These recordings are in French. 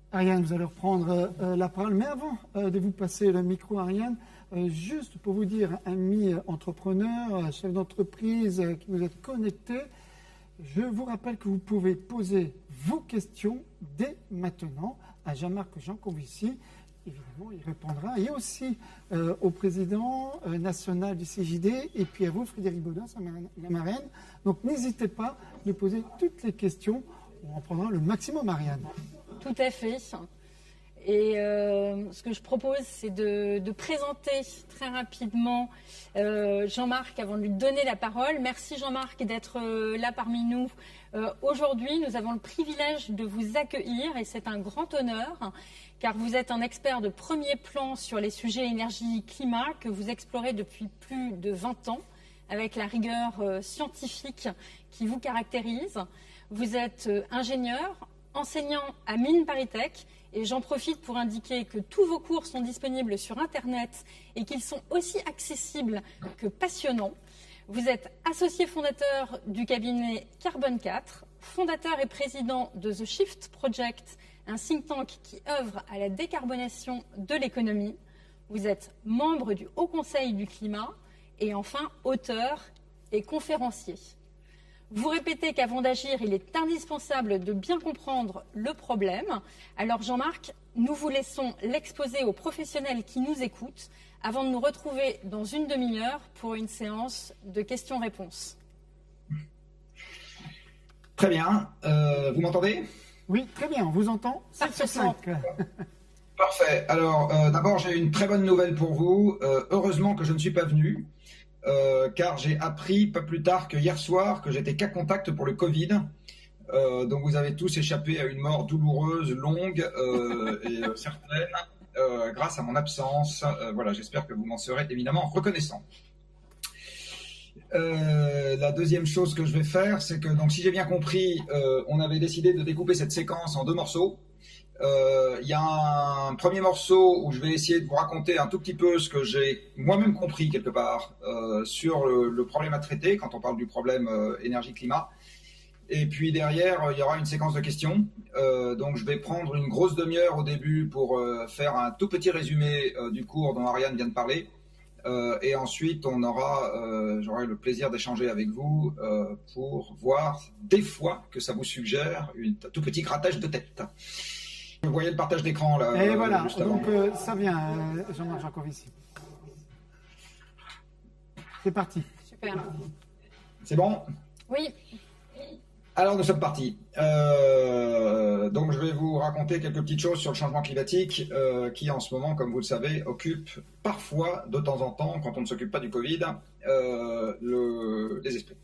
Ariane, vous allez reprendre la parole. Mais avant de vous passer le micro, Ariane, juste pour vous dire, amis entrepreneurs, chefs d'entreprise qui nous êtes connectés, je vous rappelle que vous pouvez poser vos questions dès maintenant à Jean-Marc Jancovici. Évidemment, il répondra. Et aussi au président national du CJD et puis à vous, Frédéric Baudin, la marraine. Donc, n'hésitez pas de poser toutes les questions. On en prendra le maximum, Ariane. Tout à fait. Et ce que je propose, c'est de présenter très rapidement Jean-Marc avant de lui donner la parole. Merci Jean-Marc d'être là parmi nous. Aujourd'hui, nous avons le privilège de vous accueillir et c'est un grand honneur car vous êtes un expert de premier plan sur les sujets énergie-climat que vous explorez depuis plus de 20 ans avec la rigueur scientifique qui vous caractérise. Vous êtes ingénieur, enseignant à Mines ParisTech et j'en profite pour indiquer que tous vos cours sont disponibles sur Internet et qu'ils sont aussi accessibles que passionnants. Vous êtes associé fondateur du cabinet Carbone 4, fondateur et président de The Shift Project, un think tank qui œuvre à la décarbonation de l'économie. Vous êtes membre du Haut Conseil du climat et enfin auteur et conférencier. Vous répétez qu'avant d'agir, il est indispensable de bien comprendre le problème. Alors Jean-Marc, nous vous laissons l'exposer aux professionnels qui nous écoutent avant de nous retrouver dans une demi-heure pour une séance de questions-réponses. Très bien. Vous m'entendez ? Oui, très bien. On vous entend 5 sur 5. Parfait. Alors, d'abord, j'ai une très bonne nouvelle pour vous. Heureusement que je ne suis pas venu. Car j'ai appris pas plus tard que hier soir que j'étais cas contact pour le Covid. Donc vous avez tous échappé à une mort douloureuse, longue et certaine grâce à mon absence. Voilà, j'espère que vous m'en serez évidemment reconnaissant. La deuxième chose que je vais faire, c'est que donc si j'ai bien compris, on avait décidé de découper cette séquence en 2 morceaux. Il y a un premier morceau où je vais essayer de vous raconter un tout petit peu ce que j'ai moi-même compris quelque part sur le problème à traiter quand on parle du problème énergie-climat. Et puis derrière, il y aura une séquence de questions. Donc je vais prendre une grosse demi-heure au début pour faire un tout petit résumé du cours dont Ariane vient de parler. Et ensuite, j'aurai le plaisir d'échanger avec vous pour voir des fois que ça vous suggère un tout petit grattage de tête. Vous voyez le partage d'écran là. Et voilà, donc ça vient, Jean-Marc Jancovici. C'est parti. Super. C'est bon ? Oui. Alors nous sommes partis. Donc je vais vous raconter quelques petites choses sur le changement climatique qui en ce moment, comme vous le savez, occupe parfois, de temps en temps, quand on ne s'occupe pas du Covid, les esprits.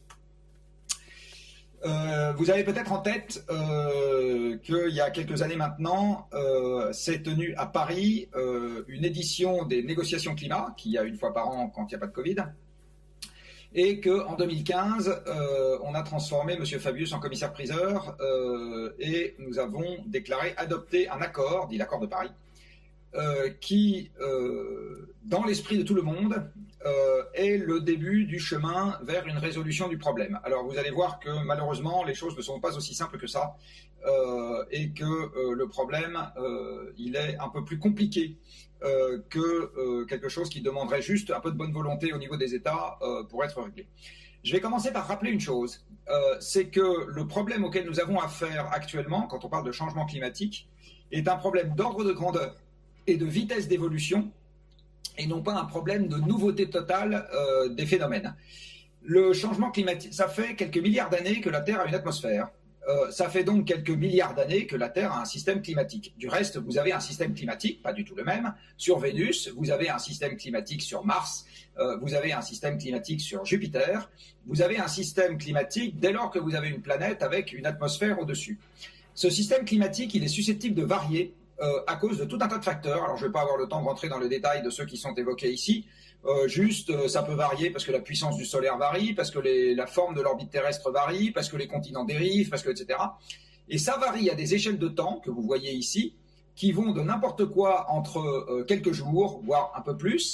Vous avez peut-être en tête qu'il y a quelques années maintenant, s'est tenue à Paris une édition des négociations climat, qu'il y a une fois par an quand il n'y a pas de Covid, et qu'en 2015, on a transformé M. Fabius en commissaire-priseur et nous avons adopté un accord, dit l'accord de Paris, qui, dans l'esprit de tout le monde, est le début du chemin vers une résolution du problème. Alors vous allez voir que malheureusement les choses ne sont pas aussi simples que ça et que le problème il est un peu plus compliqué que quelque chose qui demanderait juste un peu de bonne volonté au niveau des États pour être réglé. Je vais commencer par rappeler une chose, c'est que le problème auquel nous avons affaire actuellement quand on parle de changement climatique est un problème d'ordre de grandeur et de vitesse d'évolution et non pas un problème de nouveauté totale des phénomènes. Le changement climatique, ça fait quelques milliards d'années que la Terre a une atmosphère. Ça fait donc quelques milliards d'années que la Terre a un système climatique. Du reste, vous avez un système climatique, pas du tout le même, sur Vénus, vous avez un système climatique sur Mars, vous avez un système climatique sur Jupiter, vous avez un système climatique dès lors que vous avez une planète avec une atmosphère au-dessus. Ce système climatique, il est susceptible de varier à cause de tout un tas de facteurs. Alors je ne vais pas avoir le temps de rentrer dans le détail de ceux qui sont évoqués ici. Ça peut varier parce que la puissance du solaire varie, parce que la forme de l'orbite terrestre varie, parce que les continents dérivent, etc. Et ça varie à des échelles de temps que vous voyez ici, qui vont de n'importe quoi entre quelques jours, voire un peu plus,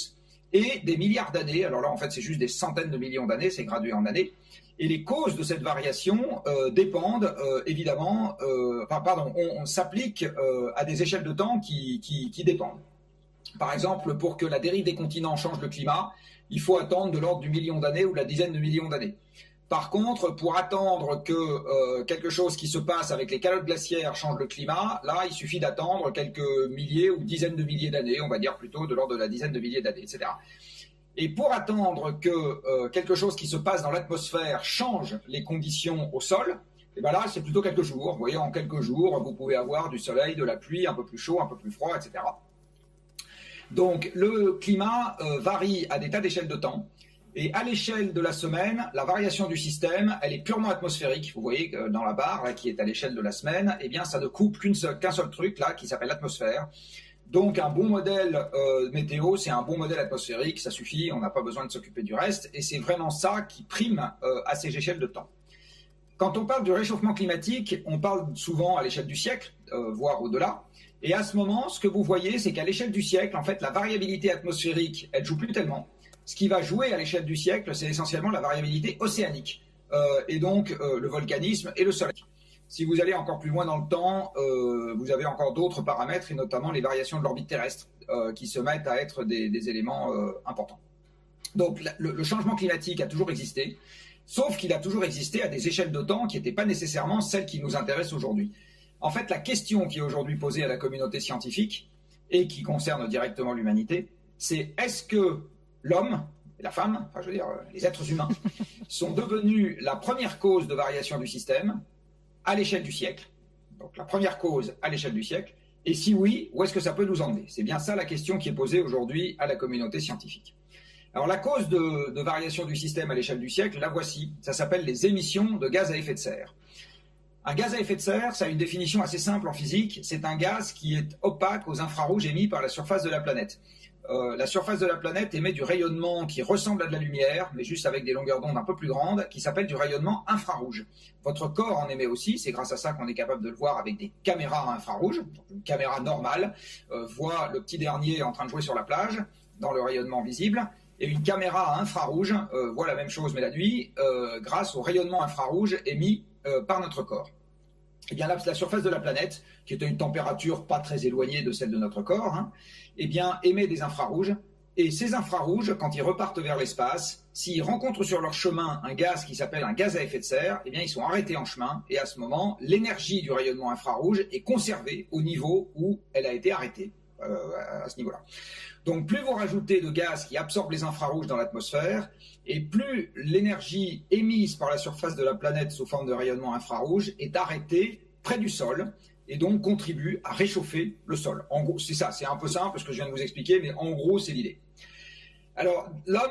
et des milliards d'années. Alors là, en fait, c'est juste des centaines de millions d'années, c'est gradué en années. Et les causes de cette variation dépendent évidemment, on s'applique à des échelles de temps qui dépendent. Par exemple, pour que la dérive des continents change le climat, il faut attendre de l'ordre du million d'années ou de la dizaine de millions d'années. Par contre, pour attendre que quelque chose qui se passe avec les calottes glaciaires change le climat, là, il suffit d'attendre quelques milliers ou dizaines de milliers d'années, on va dire plutôt de l'ordre de la dizaine de milliers d'années, etc. Et pour attendre que quelque chose qui se passe dans l'atmosphère change les conditions au sol, et ben là, c'est plutôt quelques jours. Vous voyez, en quelques jours, vous pouvez avoir du soleil, de la pluie, un peu plus chaud, un peu plus froid, etc. Donc, le climat varie à des tas d'échelles de temps. Et à l'échelle de la semaine, la variation du système, elle est purement atmosphérique. Vous voyez que dans la barre là, qui est à l'échelle de la semaine, eh bien, ça ne coupe qu'un seul truc là, qui s'appelle l'atmosphère. Donc, un bon modèle météo, c'est un bon modèle atmosphérique, ça suffit, on n'a pas besoin de s'occuper du reste. Et c'est vraiment ça qui prime à ces échelles de temps. Quand on parle du réchauffement climatique, on parle souvent à l'échelle du siècle, voire au-delà. Et à ce moment, ce que vous voyez, c'est qu'à l'échelle du siècle, en fait, la variabilité atmosphérique, elle joue plus tellement. Ce qui va jouer à l'échelle du siècle, c'est essentiellement la variabilité océanique, et donc le volcanisme et le soleil. Si vous allez encore plus loin dans le temps, vous avez encore d'autres paramètres, et notamment les variations de l'orbite terrestre, qui se mettent à être des éléments importants. Donc le changement climatique a toujours existé, sauf qu'il a toujours existé à des échelles de temps qui n'étaient pas nécessairement celles qui nous intéressent aujourd'hui. En fait, la question qui est aujourd'hui posée à la communauté scientifique, et qui concerne directement l'humanité, c'est est-ce que l'homme et la femme, enfin je veux dire les êtres humains, sont devenus la première cause de variation du système à l'échelle du siècle. Donc la première cause à l'échelle du siècle. Et si oui, où est-ce que ça peut nous emmener? C'est bien ça la question qui est posée aujourd'hui à la communauté scientifique. Alors la cause de variation du système à l'échelle du siècle, la voici. Ça s'appelle les émissions de gaz à effet de serre. Un gaz à effet de serre, ça a une définition assez simple en physique. C'est un gaz qui est opaque aux infrarouges émis par la surface de la planète. La surface de la planète émet du rayonnement qui ressemble à de la lumière, mais juste avec des longueurs d'onde un peu plus grandes, qui s'appelle du rayonnement infrarouge. Votre corps en émet aussi, c'est grâce à ça qu'on est capable de le voir avec des caméras infrarouges. Donc une caméra normale voit le petit dernier en train de jouer sur la plage, dans le rayonnement visible, et une caméra infrarouge voit la même chose mais la nuit, grâce au rayonnement infrarouge émis par notre corps. Eh bien, la surface de la planète, qui est à une température pas très éloignée de celle de notre corps, eh bien, émet des infrarouges. Et ces infrarouges, quand ils repartent vers l'espace, s'ils rencontrent sur leur chemin un gaz qui s'appelle un gaz à effet de serre, eh bien, ils sont arrêtés en chemin. Et à ce moment, l'énergie du rayonnement infrarouge est conservée au niveau où elle a été arrêtée, à ce niveau-là. Donc, plus vous rajoutez de gaz qui absorbent les infrarouges dans l'atmosphère, et plus l'énergie émise par la surface de la planète sous forme de rayonnement infrarouge est arrêtée près du sol, et donc contribue à réchauffer le sol. En gros, c'est ça, c'est un peu simple ce que je viens de vous expliquer, mais en gros, c'est l'idée. Alors,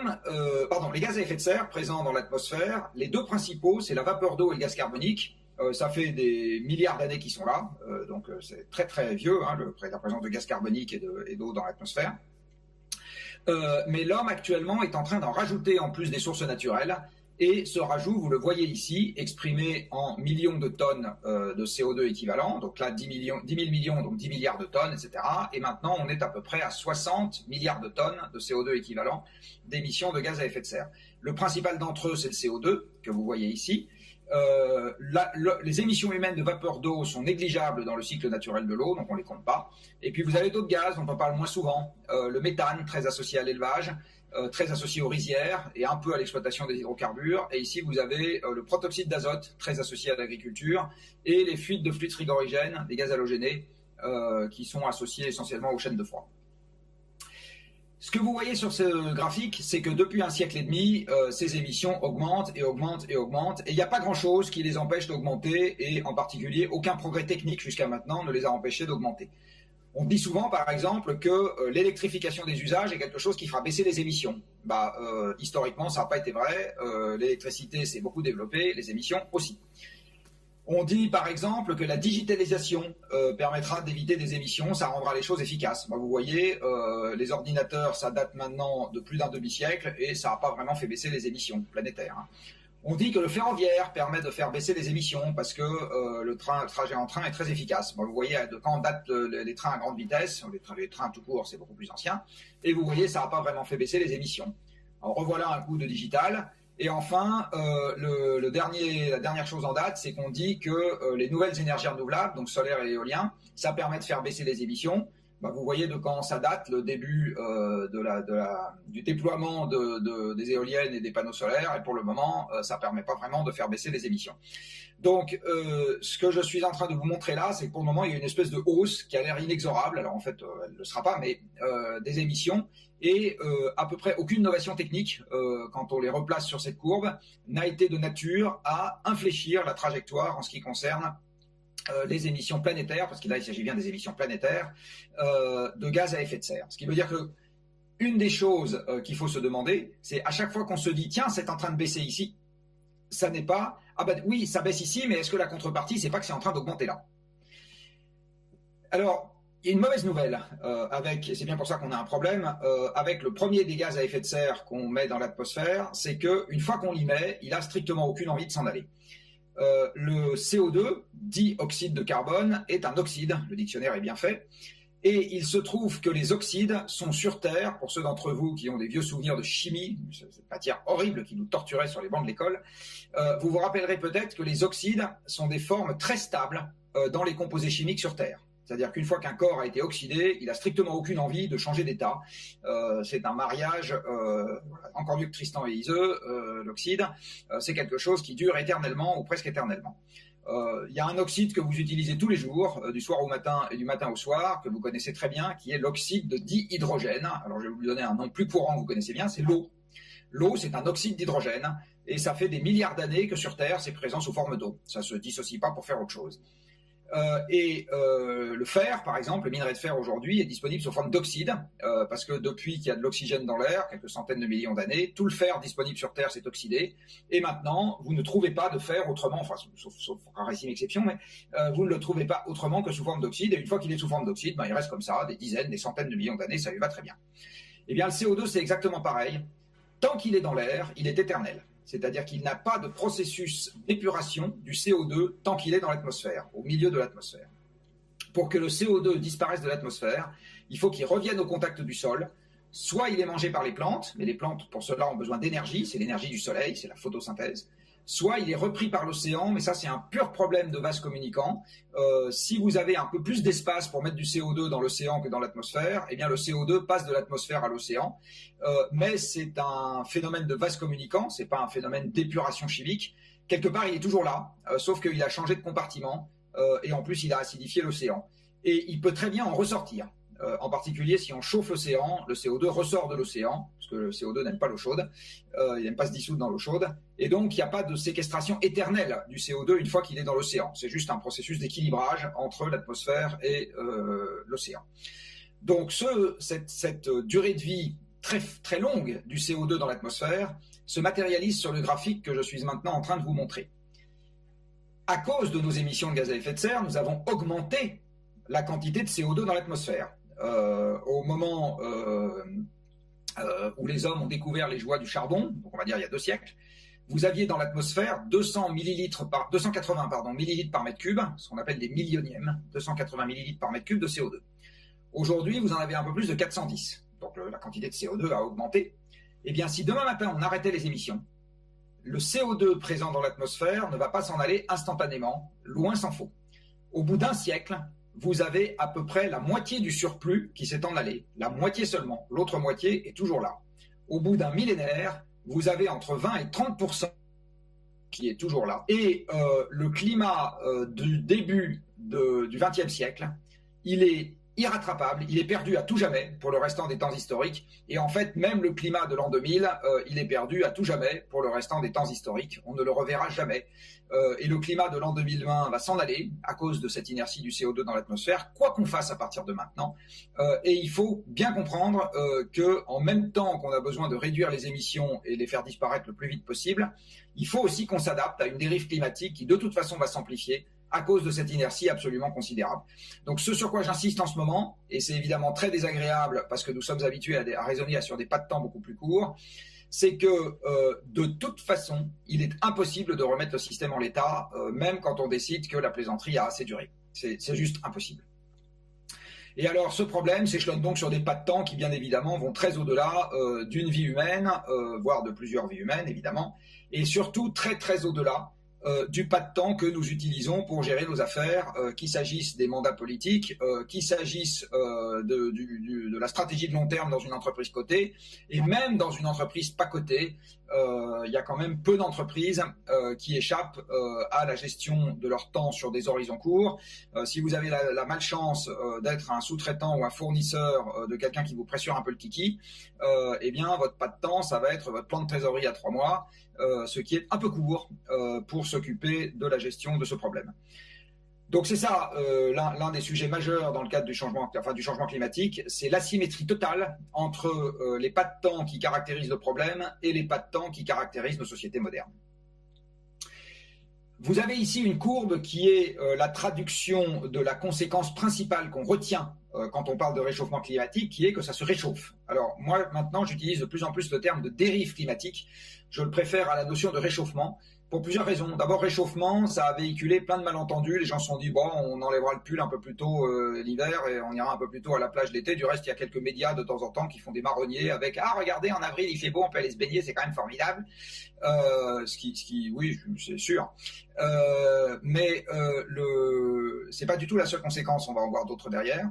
les gaz à effet de serre présents dans l'atmosphère, les deux principaux, c'est la vapeur d'eau et le gaz carbonique. Ça fait des milliards d'années qu'ils sont là, donc c'est très très vieux, la présence de gaz carbonique et d'eau dans l'atmosphère. Mais l'homme actuellement est en train d'en rajouter en plus des sources naturelles. Et ce rajout, vous le voyez ici, exprimé en millions de tonnes de CO2 équivalent. Donc là, 10 000 millions, donc 10 milliards de tonnes, etc. Et maintenant, on est à peu près à 60 milliards de tonnes de CO2 équivalent d'émissions de gaz à effet de serre. Le principal d'entre eux, c'est le CO2, que vous voyez ici. Les émissions humaines de vapeur d'eau sont négligeables dans le cycle naturel de l'eau, donc on ne les compte pas. Et puis vous avez d'autres gaz dont on parle moins souvent. Le méthane, très associé à l'élevage, très associé aux rizières et un peu à l'exploitation des hydrocarbures. Et ici, vous avez le protoxyde d'azote, très associé à l'agriculture, et les fuites de fluides frigorigènes, des gaz halogénés, qui sont associés essentiellement aux chaînes de froid. Ce que vous voyez sur ce graphique, c'est que depuis un siècle et demi, ces émissions augmentent et augmentent et augmentent. Et il n'y a pas grand-chose qui les empêche d'augmenter, et en particulier, aucun progrès technique jusqu'à maintenant ne les a empêchés d'augmenter. On dit souvent, par exemple, que l'électrification des usages est quelque chose qui fera baisser les émissions. Historiquement, ça n'a pas été vrai. L'électricité s'est beaucoup développée, les émissions aussi. On dit par exemple que la digitalisation permettra d'éviter des émissions, ça rendra les choses efficaces. Vous voyez, les ordinateurs, ça date maintenant de plus d'un demi-siècle et ça n'a pas vraiment fait baisser les émissions planétaires. On dit que le ferroviaire permet de faire baisser les émissions parce que le trajet en train est très efficace. Bon, vous voyez, quand on date les trains à grande vitesse, les trains tout court, c'est beaucoup plus ancien, et vous voyez, ça n'a pas vraiment fait baisser les émissions. Alors revoilà un coup de digital. Et enfin, la dernière chose en date, c'est qu'on dit que les nouvelles énergies renouvelables, donc solaire et éolien, ça permet de faire baisser les émissions. Vous voyez de quand ça date, le début du déploiement des éoliennes et des panneaux solaires, et pour le moment, ça ne permet pas vraiment de faire baisser les émissions. Donc, ce que je suis en train de vous montrer là, c'est que pour le moment, il y a une espèce de hausse qui a l'air inexorable, alors en fait, elle ne le sera pas, mais des émissions, et à peu près aucune innovation technique, quand on les replace sur cette courbe, n'a été de nature à infléchir la trajectoire en ce qui concerne les émissions planétaires, parce que là il s'agit bien des émissions planétaires, de gaz à effet de serre. Ce qui veut dire que une des choses qu'il faut se demander, c'est à chaque fois qu'on se dit tiens, c'est en train de baisser ici, ça n'est pas ah ben oui, ça baisse ici, mais est-ce que la contrepartie, c'est pas que c'est en train d'augmenter là? Alors, il y a une mauvaise nouvelle et c'est bien pour ça qu'on a un problème avec le premier des gaz à effet de serre qu'on met dans l'atmosphère, c'est qu'une fois qu'on l'y met, il a strictement aucune envie de s'en aller. Le CO2, dit oxyde de carbone, est un oxyde, le dictionnaire est bien fait, et il se trouve que les oxydes sont sur Terre, pour ceux d'entre vous qui ont des vieux souvenirs de chimie, cette matière horrible qui nous torturait sur les bancs de l'école, vous vous rappellerez peut-être que les oxydes sont des formes très stables dans les composés chimiques sur Terre. C'est-à-dire qu'une fois qu'un corps a été oxydé, il n'a strictement aucune envie de changer d'état. C'est un mariage, encore mieux que Tristan et Iseux, l'oxyde, c'est quelque chose qui dure éternellement ou presque éternellement. Il y a un oxyde que vous utilisez tous les jours, du soir au matin et du matin au soir, que vous connaissez très bien, qui est l'oxyde de dihydrogène. Alors je vais vous donner un nom plus courant que vous connaissez bien, c'est l'eau. L'eau, c'est un oxyde d'hydrogène, et ça fait des milliards d'années que sur Terre, c'est présent sous forme d'eau. Ça ne se dissocie pas pour faire autre chose. Le fer, par exemple, le minerai de fer aujourd'hui est disponible sous forme d'oxyde, parce que depuis qu'il y a de l'oxygène dans l'air, quelques centaines de millions d'années, tout le fer disponible sur Terre s'est oxydé, et maintenant, vous ne trouvez pas de fer autrement, enfin, sauf rarissime exception, mais vous ne le trouvez pas autrement que sous forme d'oxyde, et une fois qu'il est sous forme d'oxyde, il reste comme ça, des dizaines, des centaines de millions d'années, ça lui va très bien. Eh bien, le CO2, c'est exactement pareil. Tant qu'il est dans l'air, il est éternel. C'est-à-dire qu'il n'a pas de processus d'épuration du CO2 tant qu'il est dans l'atmosphère, au milieu de l'atmosphère. Pour que le CO2 disparaisse de l'atmosphère, il faut qu'il revienne au contact du sol. Soit il est mangé par les plantes, mais les plantes, pour cela, ont besoin d'énergie, c'est l'énergie du soleil, c'est la photosynthèse. Soit il est repris par l'océan, mais ça c'est un pur problème de vase communicant. Si vous avez un peu plus d'espace pour mettre du CO2 dans l'océan que dans l'atmosphère, eh bien le CO2 passe de l'atmosphère à l'océan. Mais c'est un phénomène de vase communicant, c'est pas un phénomène d'épuration chimique. Quelque part il est toujours là, sauf qu'il a changé de compartiment et en plus il a acidifié l'océan. Et il peut très bien en ressortir. En particulier, si on chauffe l'océan, le CO2 ressort de l'océan, parce que le CO2 n'aime pas l'eau chaude, il n'aime pas se dissoudre dans l'eau chaude, et donc il n'y a pas de séquestration éternelle du CO2 une fois qu'il est dans l'océan. C'est juste un processus d'équilibrage entre l'atmosphère et l'océan. Donc cette durée de vie très, très longue du CO2 dans l'atmosphère se matérialise sur le graphique que je suis maintenant en train de vous montrer. À cause de nos émissions de gaz à effet de serre, nous avons augmenté la quantité de CO2 dans l'atmosphère. Au moment où les hommes ont découvert les joies du charbon, donc on va dire il y a 2 siècles, vous aviez dans l'atmosphère 280 millilitres par mètre cube, ce qu'on appelle des millionièmes, 280 millilitres par mètre cube de CO2. Aujourd'hui, vous en avez un peu plus de 410, donc la quantité de CO2 a augmenté. Eh bien, si demain matin on arrêtait les émissions, le CO2 présent dans l'atmosphère ne va pas s'en aller instantanément, loin s'en faut. Au bout d'un siècle, vous avez à peu près la moitié du surplus qui s'est en allé, la moitié seulement, l'autre moitié est toujours là. Au bout d'un millénaire, vous avez entre 20 et 30% qui est toujours là. Et le climat du début du XXe siècle, il est irrattrapable, il est perdu à tout jamais pour le restant des temps historiques. Et en fait, même le climat de l'an 2000, il est perdu à tout jamais pour le restant des temps historiques. On ne le reverra jamais. Et le climat de l'an 2020 va s'en aller à cause de cette inertie du CO2 dans l'atmosphère, quoi qu'on fasse à partir de maintenant. Et il faut bien comprendre qu'en même temps qu'on a besoin de réduire les émissions et les faire disparaître le plus vite possible, il faut aussi qu'on s'adapte à une dérive climatique qui de toute façon va s'amplifier à cause de cette inertie absolument considérable. Donc ce sur quoi j'insiste en ce moment, et c'est évidemment très désagréable parce que nous sommes habitués à raisonner sur des pas de temps beaucoup plus courts, c'est que de toute façon, il est impossible de remettre le système en l'état, même quand on décide que la plaisanterie a assez duré. C'est juste impossible. Et alors, ce problème s'échelonne donc sur des pas de temps qui, bien évidemment, vont très au-delà d'une vie humaine, voire de plusieurs vies humaines, évidemment, et surtout très, très au-delà du pas de temps que nous utilisons pour gérer nos affaires, qu'il s'agisse des mandats politiques, qu'il s'agisse de la stratégie de long terme dans une entreprise cotée, et même dans une entreprise pas cotée, il y a quand même peu d'entreprises qui échappent à la gestion de leur temps sur des horizons courts. Si vous avez la malchance d'être un sous-traitant ou un fournisseur de quelqu'un qui vous pressure un peu le kiki, eh bien votre pas de temps, ça va être votre plan de trésorerie à 3 mois, ce qui est un peu court pour s'occuper de la gestion de ce problème. Donc c'est ça l'un des sujets majeurs dans le cadre du changement climatique, c'est l'asymétrie totale entre les pas de temps qui caractérisent le problème et les pas de temps qui caractérisent nos sociétés modernes. Vous avez ici une courbe qui est la traduction de la conséquence principale qu'on retient quand on parle de réchauffement climatique, qui est que ça se réchauffe. Alors moi maintenant j'utilise de plus en plus le terme de dérive climatique, je le préfère à la notion de réchauffement, pour plusieurs raisons. D'abord, réchauffement, ça a véhiculé plein de malentendus. Les gens se sont dit, bon, on enlèvera le pull un peu plus tôt l'hiver et on ira un peu plus tôt à la plage l'été. Du reste, il y a quelques médias de temps en temps qui font des marronniers avec, ah, regardez, en avril, il fait beau, on peut aller se baigner, c'est quand même formidable. Oui, c'est sûr. Mais c'est pas du tout la seule conséquence, on va en voir d'autres derrière.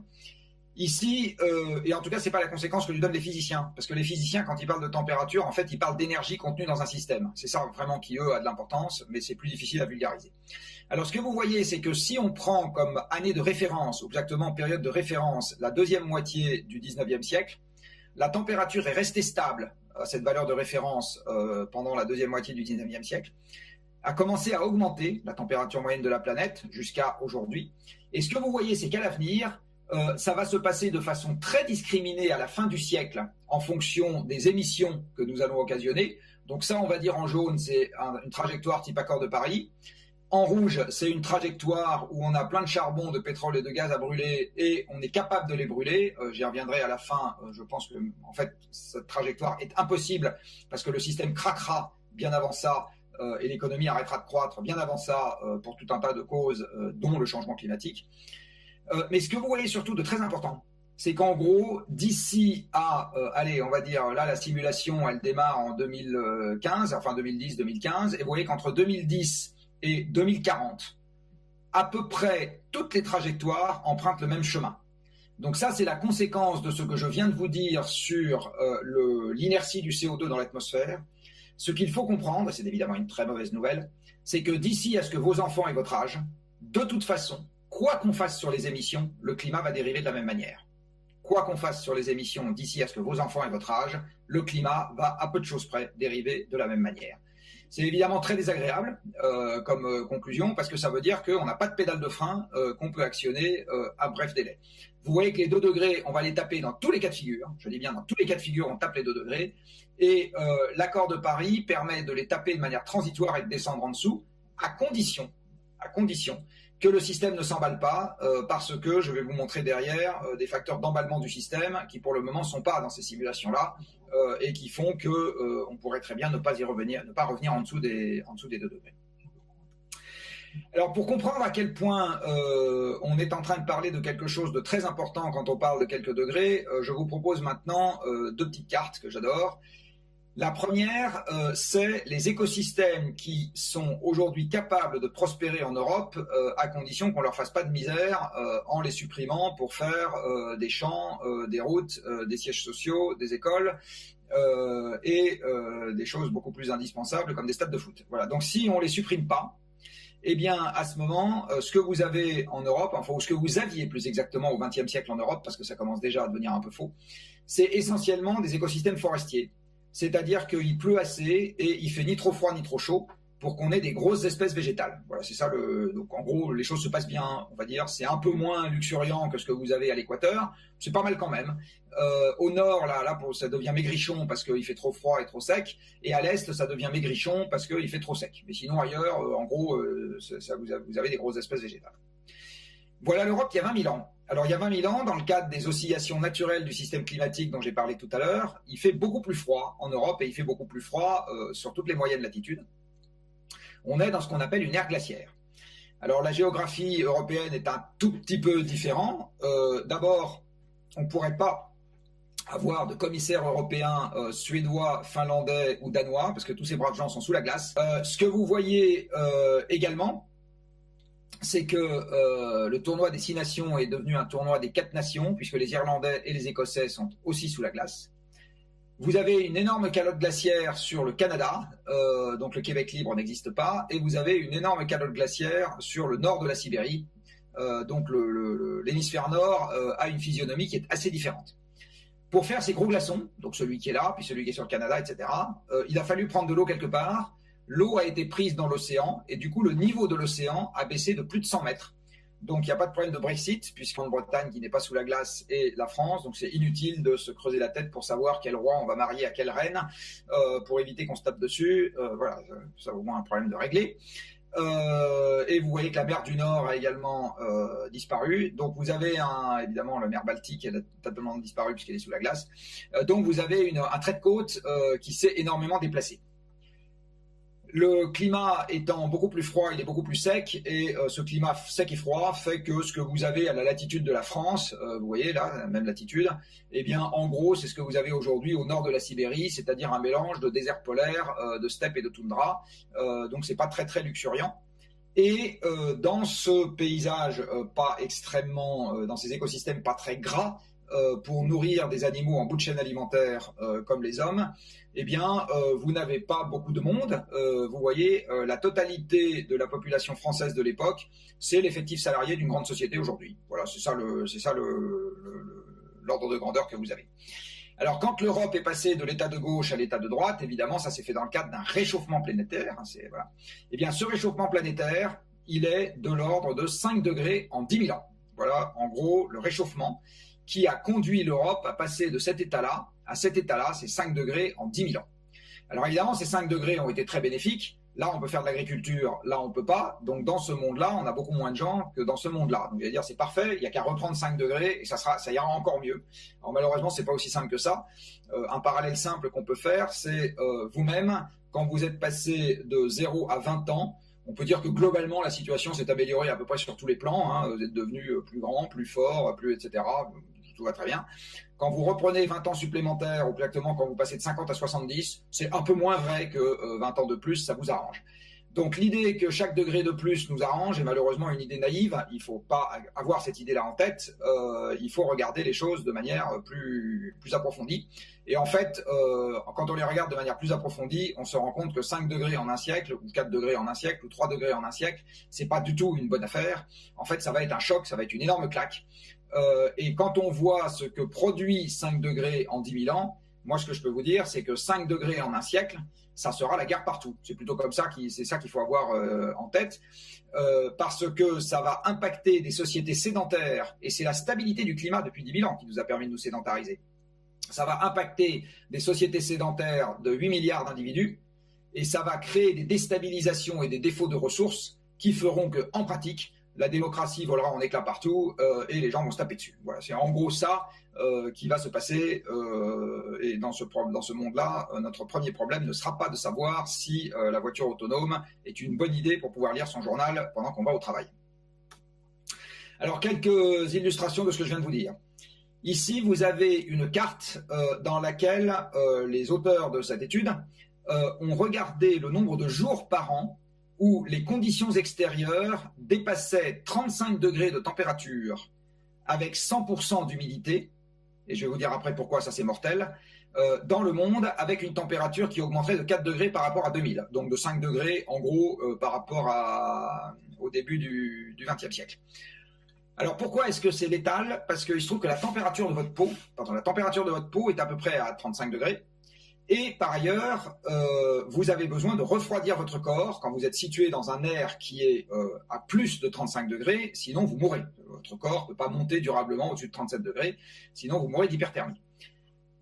Ici, et en tout cas, c'est pas la conséquence que lui donnent les physiciens, parce que les physiciens, quand ils parlent de température, en fait, ils parlent d'énergie contenue dans un système. C'est ça vraiment qui, eux, a de l'importance, mais c'est plus difficile à vulgariser. Alors, ce que vous voyez, c'est que si on prend comme année de référence, ou exactement période de référence, la deuxième moitié du 19e siècle, la température est restée stable à cette valeur de référence pendant la deuxième moitié du 19e siècle, a commencé à augmenter la température moyenne de la planète jusqu'à aujourd'hui. Et ce que vous voyez, c'est qu'à l'avenir, ça va se passer de façon très discriminée à la fin du siècle en fonction des émissions que nous allons occasionner. Donc ça, on va dire en jaune, c'est une trajectoire type accord de Paris. En rouge, c'est une trajectoire où on a plein de charbon, de pétrole et de gaz à brûler et on est capable de les brûler. J'y reviendrai à la fin. Je pense que en fait, cette trajectoire est impossible parce que le système craquera bien avant ça et l'économie arrêtera de croître bien avant ça pour tout un tas de causes, dont le changement climatique. Mais ce que vous voyez surtout de très important, c'est qu'en gros, d'ici à, allez, on va dire, là, la simulation, elle démarre en 2015, enfin 2010-2015, et vous voyez qu'entre 2010 et 2040, à peu près toutes les trajectoires empruntent le même chemin. Donc ça, c'est la conséquence de ce que je viens de vous dire sur l'inertie du CO2 dans l'atmosphère. Ce qu'il faut comprendre, et c'est évidemment une très mauvaise nouvelle, c'est que d'ici à ce que vos enfants aient votre âge, de toute façon, quoi qu'on fasse sur les émissions, le climat va dériver de la même manière. Quoi qu'on fasse sur les émissions d'ici à ce que vos enfants aient votre âge, le climat va à peu de choses près dériver de la même manière. C'est évidemment très désagréable comme conclusion parce que ça veut dire qu'on n'a pas de pédale de frein qu'on peut actionner à bref délai. Vous voyez que les 2 degrés, on va les taper dans tous les cas de figure. Je dis bien dans tous les cas de figure, on tape les 2 degrés. Et l'accord de Paris permet de les taper de manière transitoire et de descendre en dessous à condition que le système ne s'emballe pas, parce que je vais vous montrer derrière des facteurs d'emballement du système qui pour le moment ne sont pas dans ces simulations-là et qui font que on pourrait très bien ne pas revenir en dessous des 2 degrés. Alors pour comprendre à quel point on est en train de parler de quelque chose de très important quand on parle de quelques degrés, je vous propose maintenant 2 petites cartes que j'adore. La première, c'est les écosystèmes qui sont aujourd'hui capables de prospérer en Europe à condition qu'on ne leur fasse pas de misère en les supprimant pour faire des champs, des routes, des sièges sociaux, des écoles et des choses beaucoup plus indispensables comme des stades de foot. Voilà. Donc si on ne les supprime pas, eh bien à ce moment, ce que vous avez en Europe, enfin ou ce que vous aviez plus exactement au XXe siècle en Europe, parce que ça commence déjà à devenir un peu faux, c'est essentiellement des écosystèmes forestiers. C'est-à-dire qu'il pleut assez et il fait ni trop froid ni trop chaud pour qu'on ait des grosses espèces végétales. Voilà, c'est ça donc en gros, les choses se passent bien, on va dire. C'est un peu moins luxuriant que ce que vous avez à l'équateur. C'est pas mal quand même. Au nord, ça devient maigrichon parce qu'il fait trop froid et trop sec. Et à l'est, ça devient maigrichon parce qu'il fait trop sec. Mais sinon, ailleurs, en gros, vous avez des grosses espèces végétales. Voilà l'Europe il y a 20 000 ans. Alors, il y a 20 000 ans, dans le cadre des oscillations naturelles du système climatique dont j'ai parlé tout à l'heure, il fait beaucoup plus froid en Europe et il fait beaucoup plus froid sur toutes les moyennes latitudes. On est dans ce qu'on appelle une ère glaciaire. Alors, la géographie européenne est un tout petit peu différente. D'abord, on ne pourrait pas avoir de commissaires européens suédois, finlandais ou danois, parce que tous ces braves gens sont sous la glace. Ce que vous voyez également, c'est que le tournoi des 6 nations est devenu un tournoi des 4 nations, puisque les Irlandais et les Écossais sont aussi sous la glace. Vous avez une énorme calotte glaciaire sur le Canada, donc le Québec libre n'existe pas, et vous avez une énorme calotte glaciaire sur le nord de la Sibérie, donc l'hémisphère nord a une physionomie qui est assez différente. Pour faire ces gros glaçons, donc celui qui est là, puis celui qui est sur le Canada, etc., il a fallu prendre de l'eau quelque part. L'eau a été prise dans l'océan et du coup le niveau de l'océan a baissé de plus de 100 mètres. Donc il n'y a pas de problème de Brexit puisqu'en Bretagne qui n'est pas sous la glace et la France, donc c'est inutile de se creuser la tête pour savoir quel roi on va marier à quelle reine pour éviter qu'on se tape dessus. Voilà, ça au moins un problème de régler. Et vous voyez que la mer du Nord a également disparu. Donc vous avez évidemment la mer Baltique elle a totalement disparu puisqu'elle est sous la glace. Donc vous avez un trait de côte qui s'est énormément déplacé. Le climat étant beaucoup plus froid, il est beaucoup plus sec, et ce climat sec et froid fait que ce que vous avez à la latitude de la France, vous voyez là, la même latitude, eh bien en gros c'est ce que vous avez aujourd'hui au nord de la Sibérie, c'est-à-dire un mélange de désert polaire, de steppe et de toundra, donc c'est pas très très luxuriant. Et dans ce paysage pas extrêmement, dans ces écosystèmes pas très gras, pour nourrir des animaux en bout de chaîne alimentaire comme les hommes, eh bien, vous n'avez pas beaucoup de monde. Vous voyez, la totalité de la population française de l'époque, c'est l'effectif salarié d'une grande société aujourd'hui. Voilà, c'est ça l'ordre de grandeur que vous avez. Alors, quand l'Europe est passée de l'état de gauche à l'état de droite, évidemment, ça s'est fait dans le cadre d'un réchauffement planétaire. Voilà. Eh bien, ce réchauffement planétaire, il est de l'ordre de 5 degrés en 10 000 ans. Voilà, en gros, le réchauffement qui a conduit l'Europe à passer de cet état-là à cet état-là, c'est 5 degrés en 10 000 ans. Alors évidemment, ces 5 degrés ont été très bénéfiques. Là, on peut faire de l'agriculture, là, on ne peut pas. Donc dans ce monde-là, on a beaucoup moins de gens que dans ce monde-là. Donc je vais dire, c'est parfait, il n'y a qu'à reprendre 5 degrés et ça ira encore mieux. Alors malheureusement, ce n'est pas aussi simple que ça. Un parallèle simple qu'on peut faire, c'est vous-même, quand vous êtes passé de 0 à 20 ans, on peut dire que globalement, la situation s'est améliorée à peu près sur tous les plans. Hein. Vous êtes devenu plus grand, plus fort, etc. Tout va très bien. Quand vous reprenez 20 ans supplémentaires, ou plus exactement quand vous passez de 50 à 70, c'est un peu moins vrai que 20 ans de plus, ça vous arrange. Donc l'idée que chaque degré de plus nous arrange est malheureusement une idée naïve. Il ne faut pas avoir cette idée-là en tête. Il faut regarder les choses de manière plus approfondie. Et en fait, quand on les regarde de manière plus approfondie, on se rend compte que 5 degrés en un siècle, ou 4 degrés en un siècle, ou 3 degrés en un siècle, c'est pas du tout une bonne affaire. En fait, ça va être un choc, ça va être une énorme claque. Et quand on voit ce que produit 5 degrés en 10 000 ans, moi ce que je peux vous dire, c'est que 5 degrés en un siècle, ça sera la guerre partout. C'est plutôt comme ça, c'est ça qu'il faut avoir en tête, parce que ça va impacter des sociétés sédentaires, et c'est la stabilité du climat depuis 10 000 ans qui nous a permis de nous sédentariser. Ça va impacter des sociétés sédentaires de 8 milliards d'individus, et ça va créer des déstabilisations et des défauts de ressources qui feront qu'en pratique, la démocratie volera en éclats partout et les gens vont se taper dessus. Voilà, c'est en gros ça qui va se passer. Et dans ce monde-là, notre premier problème ne sera pas de savoir si la voiture autonome est une bonne idée pour pouvoir lire son journal pendant qu'on va au travail. Alors, quelques illustrations de ce que je viens de vous dire. Ici, vous avez une carte dans laquelle les auteurs de cette étude ont regardé le nombre de jours par an où les conditions extérieures dépassaient 35 degrés de température avec 100% d'humidité, et je vais vous dire après pourquoi ça c'est mortel, dans le monde avec une température qui augmenterait de 4 degrés par rapport à 2000, donc de 5 degrés en gros par rapport au début du XXe siècle. Alors pourquoi est-ce que c'est létal? Parce qu'il se trouve que la température de votre peau est à peu près à 35 degrés. Et par ailleurs, vous avez besoin de refroidir votre corps quand vous êtes situé dans un air qui est à plus de 35 degrés, sinon vous mourrez. Votre corps ne peut pas monter durablement au-dessus de 37 degrés, sinon vous mourrez d'hyperthermie.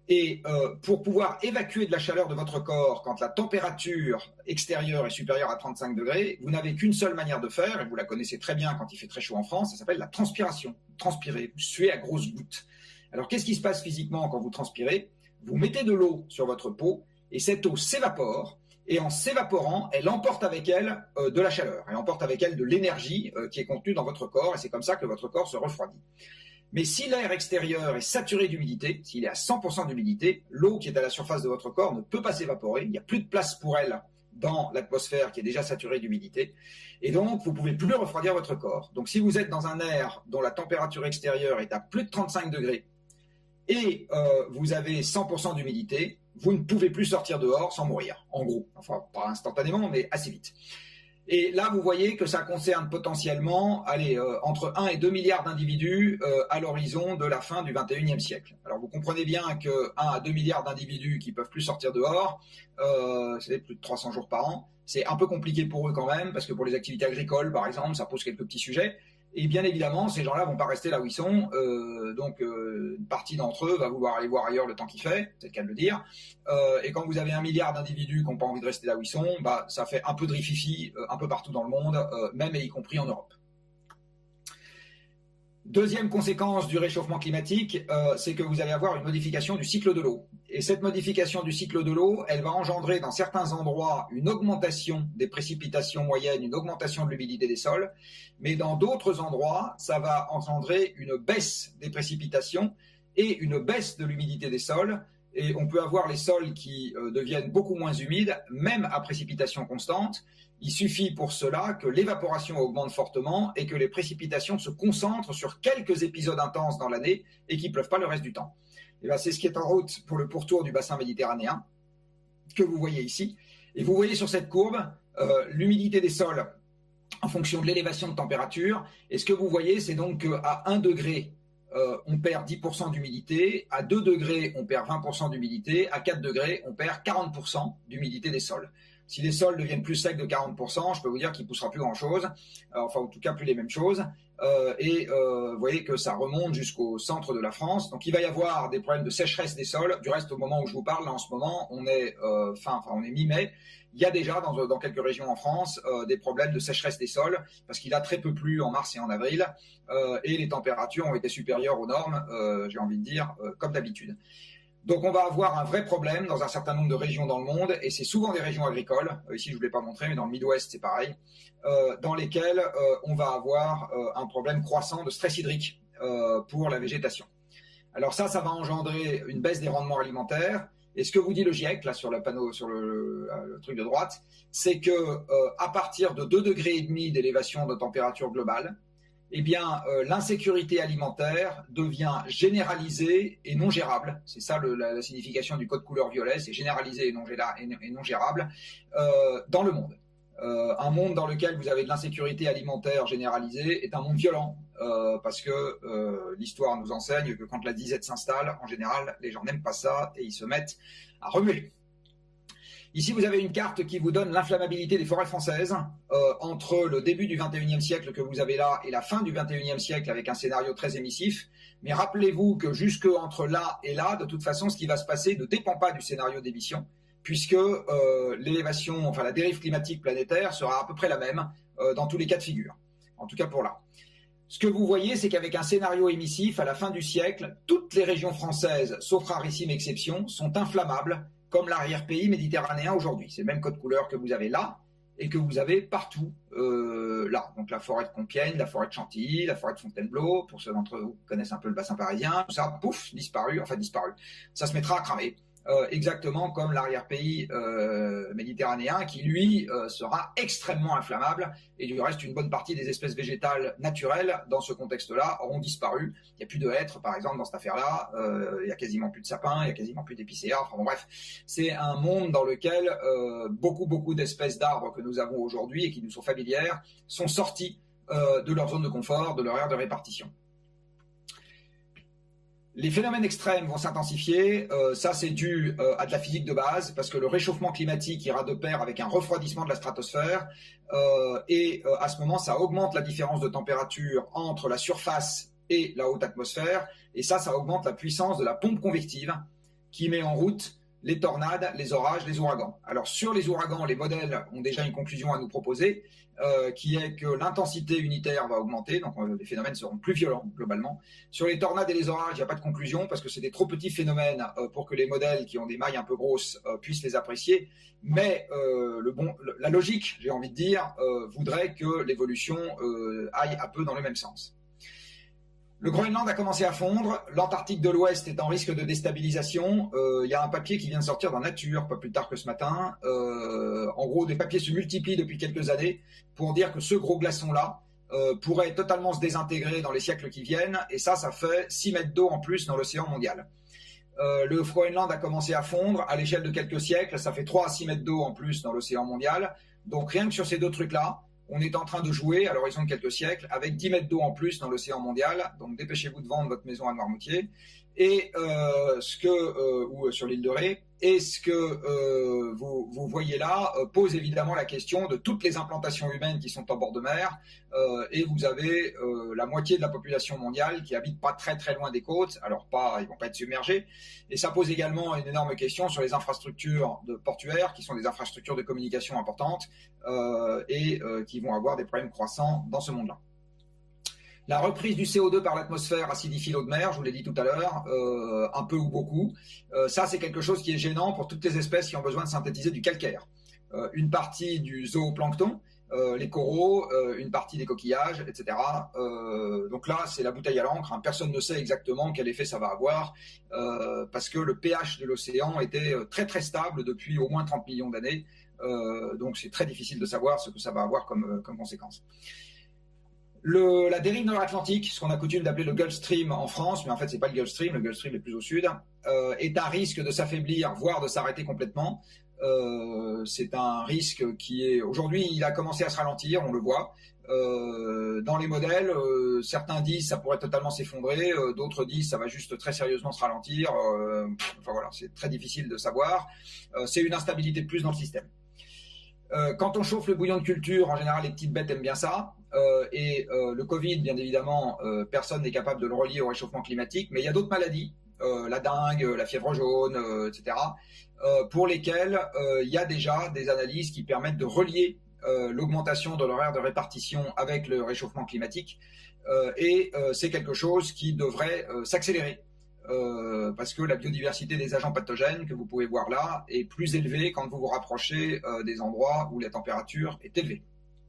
Et pour pouvoir évacuer de la chaleur de votre corps quand la température extérieure est supérieure à 35 degrés, vous n'avez qu'une seule manière de faire, et vous la connaissez très bien quand il fait très chaud en France, ça s'appelle la transpiration. Transpirer, vous suez à grosses gouttes. Alors qu'est-ce qui se passe physiquement quand vous transpirez? Vous mettez de l'eau sur votre peau, et cette eau s'évapore, et en s'évaporant, elle emporte avec elle de la chaleur, elle emporte avec elle de l'énergie qui est contenue dans votre corps, et c'est comme ça que votre corps se refroidit. Mais si l'air extérieur est saturé d'humidité, s'il est à 100% d'humidité, l'eau qui est à la surface de votre corps ne peut pas s'évaporer, il n'y a plus de place pour elle dans l'atmosphère qui est déjà saturée d'humidité, et donc vous ne pouvez plus refroidir votre corps. Donc si vous êtes dans un air dont la température extérieure est à plus de 35 degrés, et vous avez 100% d'humidité, vous ne pouvez plus sortir dehors sans mourir, en gros. Enfin, pas instantanément, mais assez vite. Et là, vous voyez que ça concerne potentiellement entre 1 et 2 milliards d'individus à l'horizon de la fin du 21e siècle. Alors, vous comprenez bien que 1 à 2 milliards d'individus qui ne peuvent plus sortir dehors, c'est plus de 300 jours par an, c'est un peu compliqué pour eux quand même, parce que pour les activités agricoles, par exemple, ça pose quelques petits sujets. Et bien évidemment, ces gens-là vont pas rester là où ils sont. Donc, une partie d'entre eux va vouloir aller voir ailleurs le temps qu'il fait, c'est le cas de le dire. Et quand vous avez 1 milliard d'individus qui n'ont pas envie de rester là où ils sont, ça fait un peu de rififi un peu partout dans le monde, même et y compris en Europe. Deuxième conséquence du réchauffement climatique, c'est que vous allez avoir une modification du cycle de l'eau. Et cette modification du cycle de l'eau, elle va engendrer dans certains endroits une augmentation des précipitations moyennes, une augmentation de l'humidité des sols, mais dans d'autres endroits, ça va engendrer une baisse des précipitations et une baisse de l'humidité des sols. Et on peut avoir les sols qui deviennent beaucoup moins humides, même à précipitations constantes. Il suffit pour cela que l'évaporation augmente fortement et que les précipitations se concentrent sur quelques épisodes intenses dans l'année et qui ne pleuvent pas le reste du temps. Et bien, c'est ce qui est en route pour le pourtour du bassin méditerranéen que vous voyez ici. Et vous voyez sur cette courbe l'humidité des sols en fonction de l'élévation de température. Et ce que vous voyez, c'est donc qu'à 1 degré, on perd 10% d'humidité, à 2 degrés, on perd 20% d'humidité, à 4 degrés, on perd 40% d'humidité des sols. Si les sols deviennent plus secs de 40%, je peux vous dire qu'il ne poussera plus grand-chose, enfin en tout cas plus les mêmes choses. Vous voyez que ça remonte jusqu'au centre de la France. Donc il va y avoir des problèmes de sécheresse des sols. Du reste, au moment où je vous parle, là en ce moment, on est on est mi-mai. Il y a déjà dans quelques régions en France des problèmes de sécheresse des sols parce qu'il a très peu plu en mars et en avril et les températures ont été supérieures aux normes, j'ai envie de dire, comme d'habitude. Donc on va avoir un vrai problème dans un certain nombre de régions dans le monde, et c'est souvent des régions agricoles, ici je ne vous l'ai pas montré, mais dans le Midwest c'est pareil, dans lesquelles on va avoir un problème croissant de stress hydrique pour la végétation. Alors ça va engendrer une baisse des rendements alimentaires, et ce que vous dit le GIEC, là sur le panneau, sur le truc de droite, c'est que à partir de 2,5 degrés d'élévation de température globale, eh bien, l'insécurité alimentaire devient généralisée et non gérable. C'est ça la signification du code couleur violet, c'est généralisé et non gérable dans le monde. Un monde dans lequel vous avez de l'insécurité alimentaire généralisée est un monde violent parce que l'histoire nous enseigne que quand la disette s'installe, en général, les gens n'aiment pas ça et ils se mettent à remuer. Ici, vous avez une carte qui vous donne l'inflammabilité des forêts françaises entre le début du 21e siècle que vous avez là et la fin du 21e siècle avec un scénario très émissif. Mais rappelez-vous que jusque entre là et là, de toute façon, ce qui va se passer ne dépend pas du scénario d'émission puisque l'élévation, la dérive climatique planétaire sera à peu près la même dans tous les cas de figure. En tout cas pour là. Ce que vous voyez, c'est qu'avec un scénario émissif, à la fin du siècle, toutes les régions françaises, sauf rarissime exception, sont inflammables comme l'arrière-pays méditerranéen aujourd'hui. C'est le même code couleur que vous avez là et que vous avez partout là. Donc la forêt de Compiègne, la forêt de Chantilly, la forêt de Fontainebleau, pour ceux d'entre vous qui connaissent un peu le bassin parisien, tout ça, pouf, disparu. Ça se mettra à cramer. Exactement comme l'arrière-pays méditerranéen qui, lui, sera extrêmement inflammable. Et du reste, une bonne partie des espèces végétales naturelles, dans ce contexte-là, auront disparu. Il n'y a plus de hêtres, par exemple, dans cette affaire-là. Il n'y a quasiment plus de sapins, il n'y a quasiment plus d'épicéas. Enfin bon, bref, c'est un monde dans lequel beaucoup d'espèces d'arbres que nous avons aujourd'hui et qui nous sont familières sont sorties de leur zone de confort, de leur aire de répartition. Les phénomènes extrêmes vont s'intensifier, ça c'est dû à de la physique de base, parce que le réchauffement climatique ira de pair avec un refroidissement de la stratosphère, et à ce moment ça augmente la différence de température entre la surface et la haute atmosphère, et ça augmente la puissance de la pompe convective, qui met en route les tornades, les orages, les ouragans. Alors sur les ouragans, les modèles ont déjà une conclusion à nous proposer, qui est que l'intensité unitaire va augmenter, donc les phénomènes seront plus violents globalement. Sur les tornades et les orages, il n'y a pas de conclusion parce que c'est des trop petits phénomènes pour que les modèles qui ont des mailles un peu grosses puissent les apprécier. Mais la logique, j'ai envie de dire, voudrait que l'évolution aille un peu dans le même sens. Le Groenland a commencé à fondre, l'Antarctique de l'Ouest est en risque de déstabilisation. Il y a un papier qui vient de sortir dans Nature, pas plus tard que ce matin. En gros, des papiers se multiplient depuis quelques années pour dire que ce gros glaçon-là pourrait totalement se désintégrer dans les siècles qui viennent. Et ça fait 6 mètres d'eau en plus dans l'océan mondial. Le Groenland a commencé à fondre à l'échelle de quelques siècles. Ça fait 3 à 6 mètres d'eau en plus dans l'océan mondial. Donc rien que sur ces deux trucs-là, on est en train de jouer, à l'horizon de quelques siècles, avec 10 mètres d'eau en plus dans l'océan mondial. Donc dépêchez-vous de vendre votre maison à Noirmoutier. Et ou sur l'île de Ré. Et ce que vous voyez là pose évidemment la question de toutes les implantations humaines qui sont en bord de mer. Et vous avez la moitié de la population mondiale qui habite pas très très loin des côtes. Alors ils vont pas être submergés. Et ça pose également une énorme question sur les infrastructures portuaires, qui sont des infrastructures de communication importantes et qui vont avoir des problèmes croissants dans ce monde-là. La reprise du CO2 par l'atmosphère acidifie l'eau de mer, je vous l'ai dit tout à l'heure, un peu ou beaucoup. Ça, c'est quelque chose qui est gênant pour toutes les espèces qui ont besoin de synthétiser du calcaire. Une partie du zooplancton, les coraux, une partie des coquillages, etc. Donc là, c'est la bouteille à l'encre. Hein. Personne ne sait exactement quel effet ça va avoir parce que le pH de l'océan était très très stable depuis au moins 30 millions d'années. Donc c'est très difficile de savoir ce que ça va avoir comme conséquence. La dérive nord-atlantique, ce qu'on a coutume d'appeler le Gulf Stream en France, mais en fait c'est pas le Gulf Stream est plus au sud, est un risque de s'affaiblir, voire de s'arrêter complètement. C'est un risque qui est aujourd'hui, il a commencé à se ralentir, on le voit. Dans les modèles, certains disent ça pourrait totalement s'effondrer, d'autres disent ça va juste très sérieusement se ralentir. Enfin voilà, c'est très difficile de savoir. C'est une instabilité de plus dans le système. Quand on chauffe le bouillon de culture, en général, les petites bêtes aiment bien ça. Le Covid, bien évidemment, personne n'est capable de le relier au réchauffement climatique. Mais il y a d'autres maladies, la dengue, la fièvre jaune, etc., pour lesquelles il y a déjà des analyses qui permettent de relier l'augmentation de l'horaire de répartition avec le réchauffement climatique. C'est quelque chose qui devrait s'accélérer. Parce que la biodiversité des agents pathogènes que vous pouvez voir là est plus élevée quand vous vous rapprochez des endroits où la température est élevée.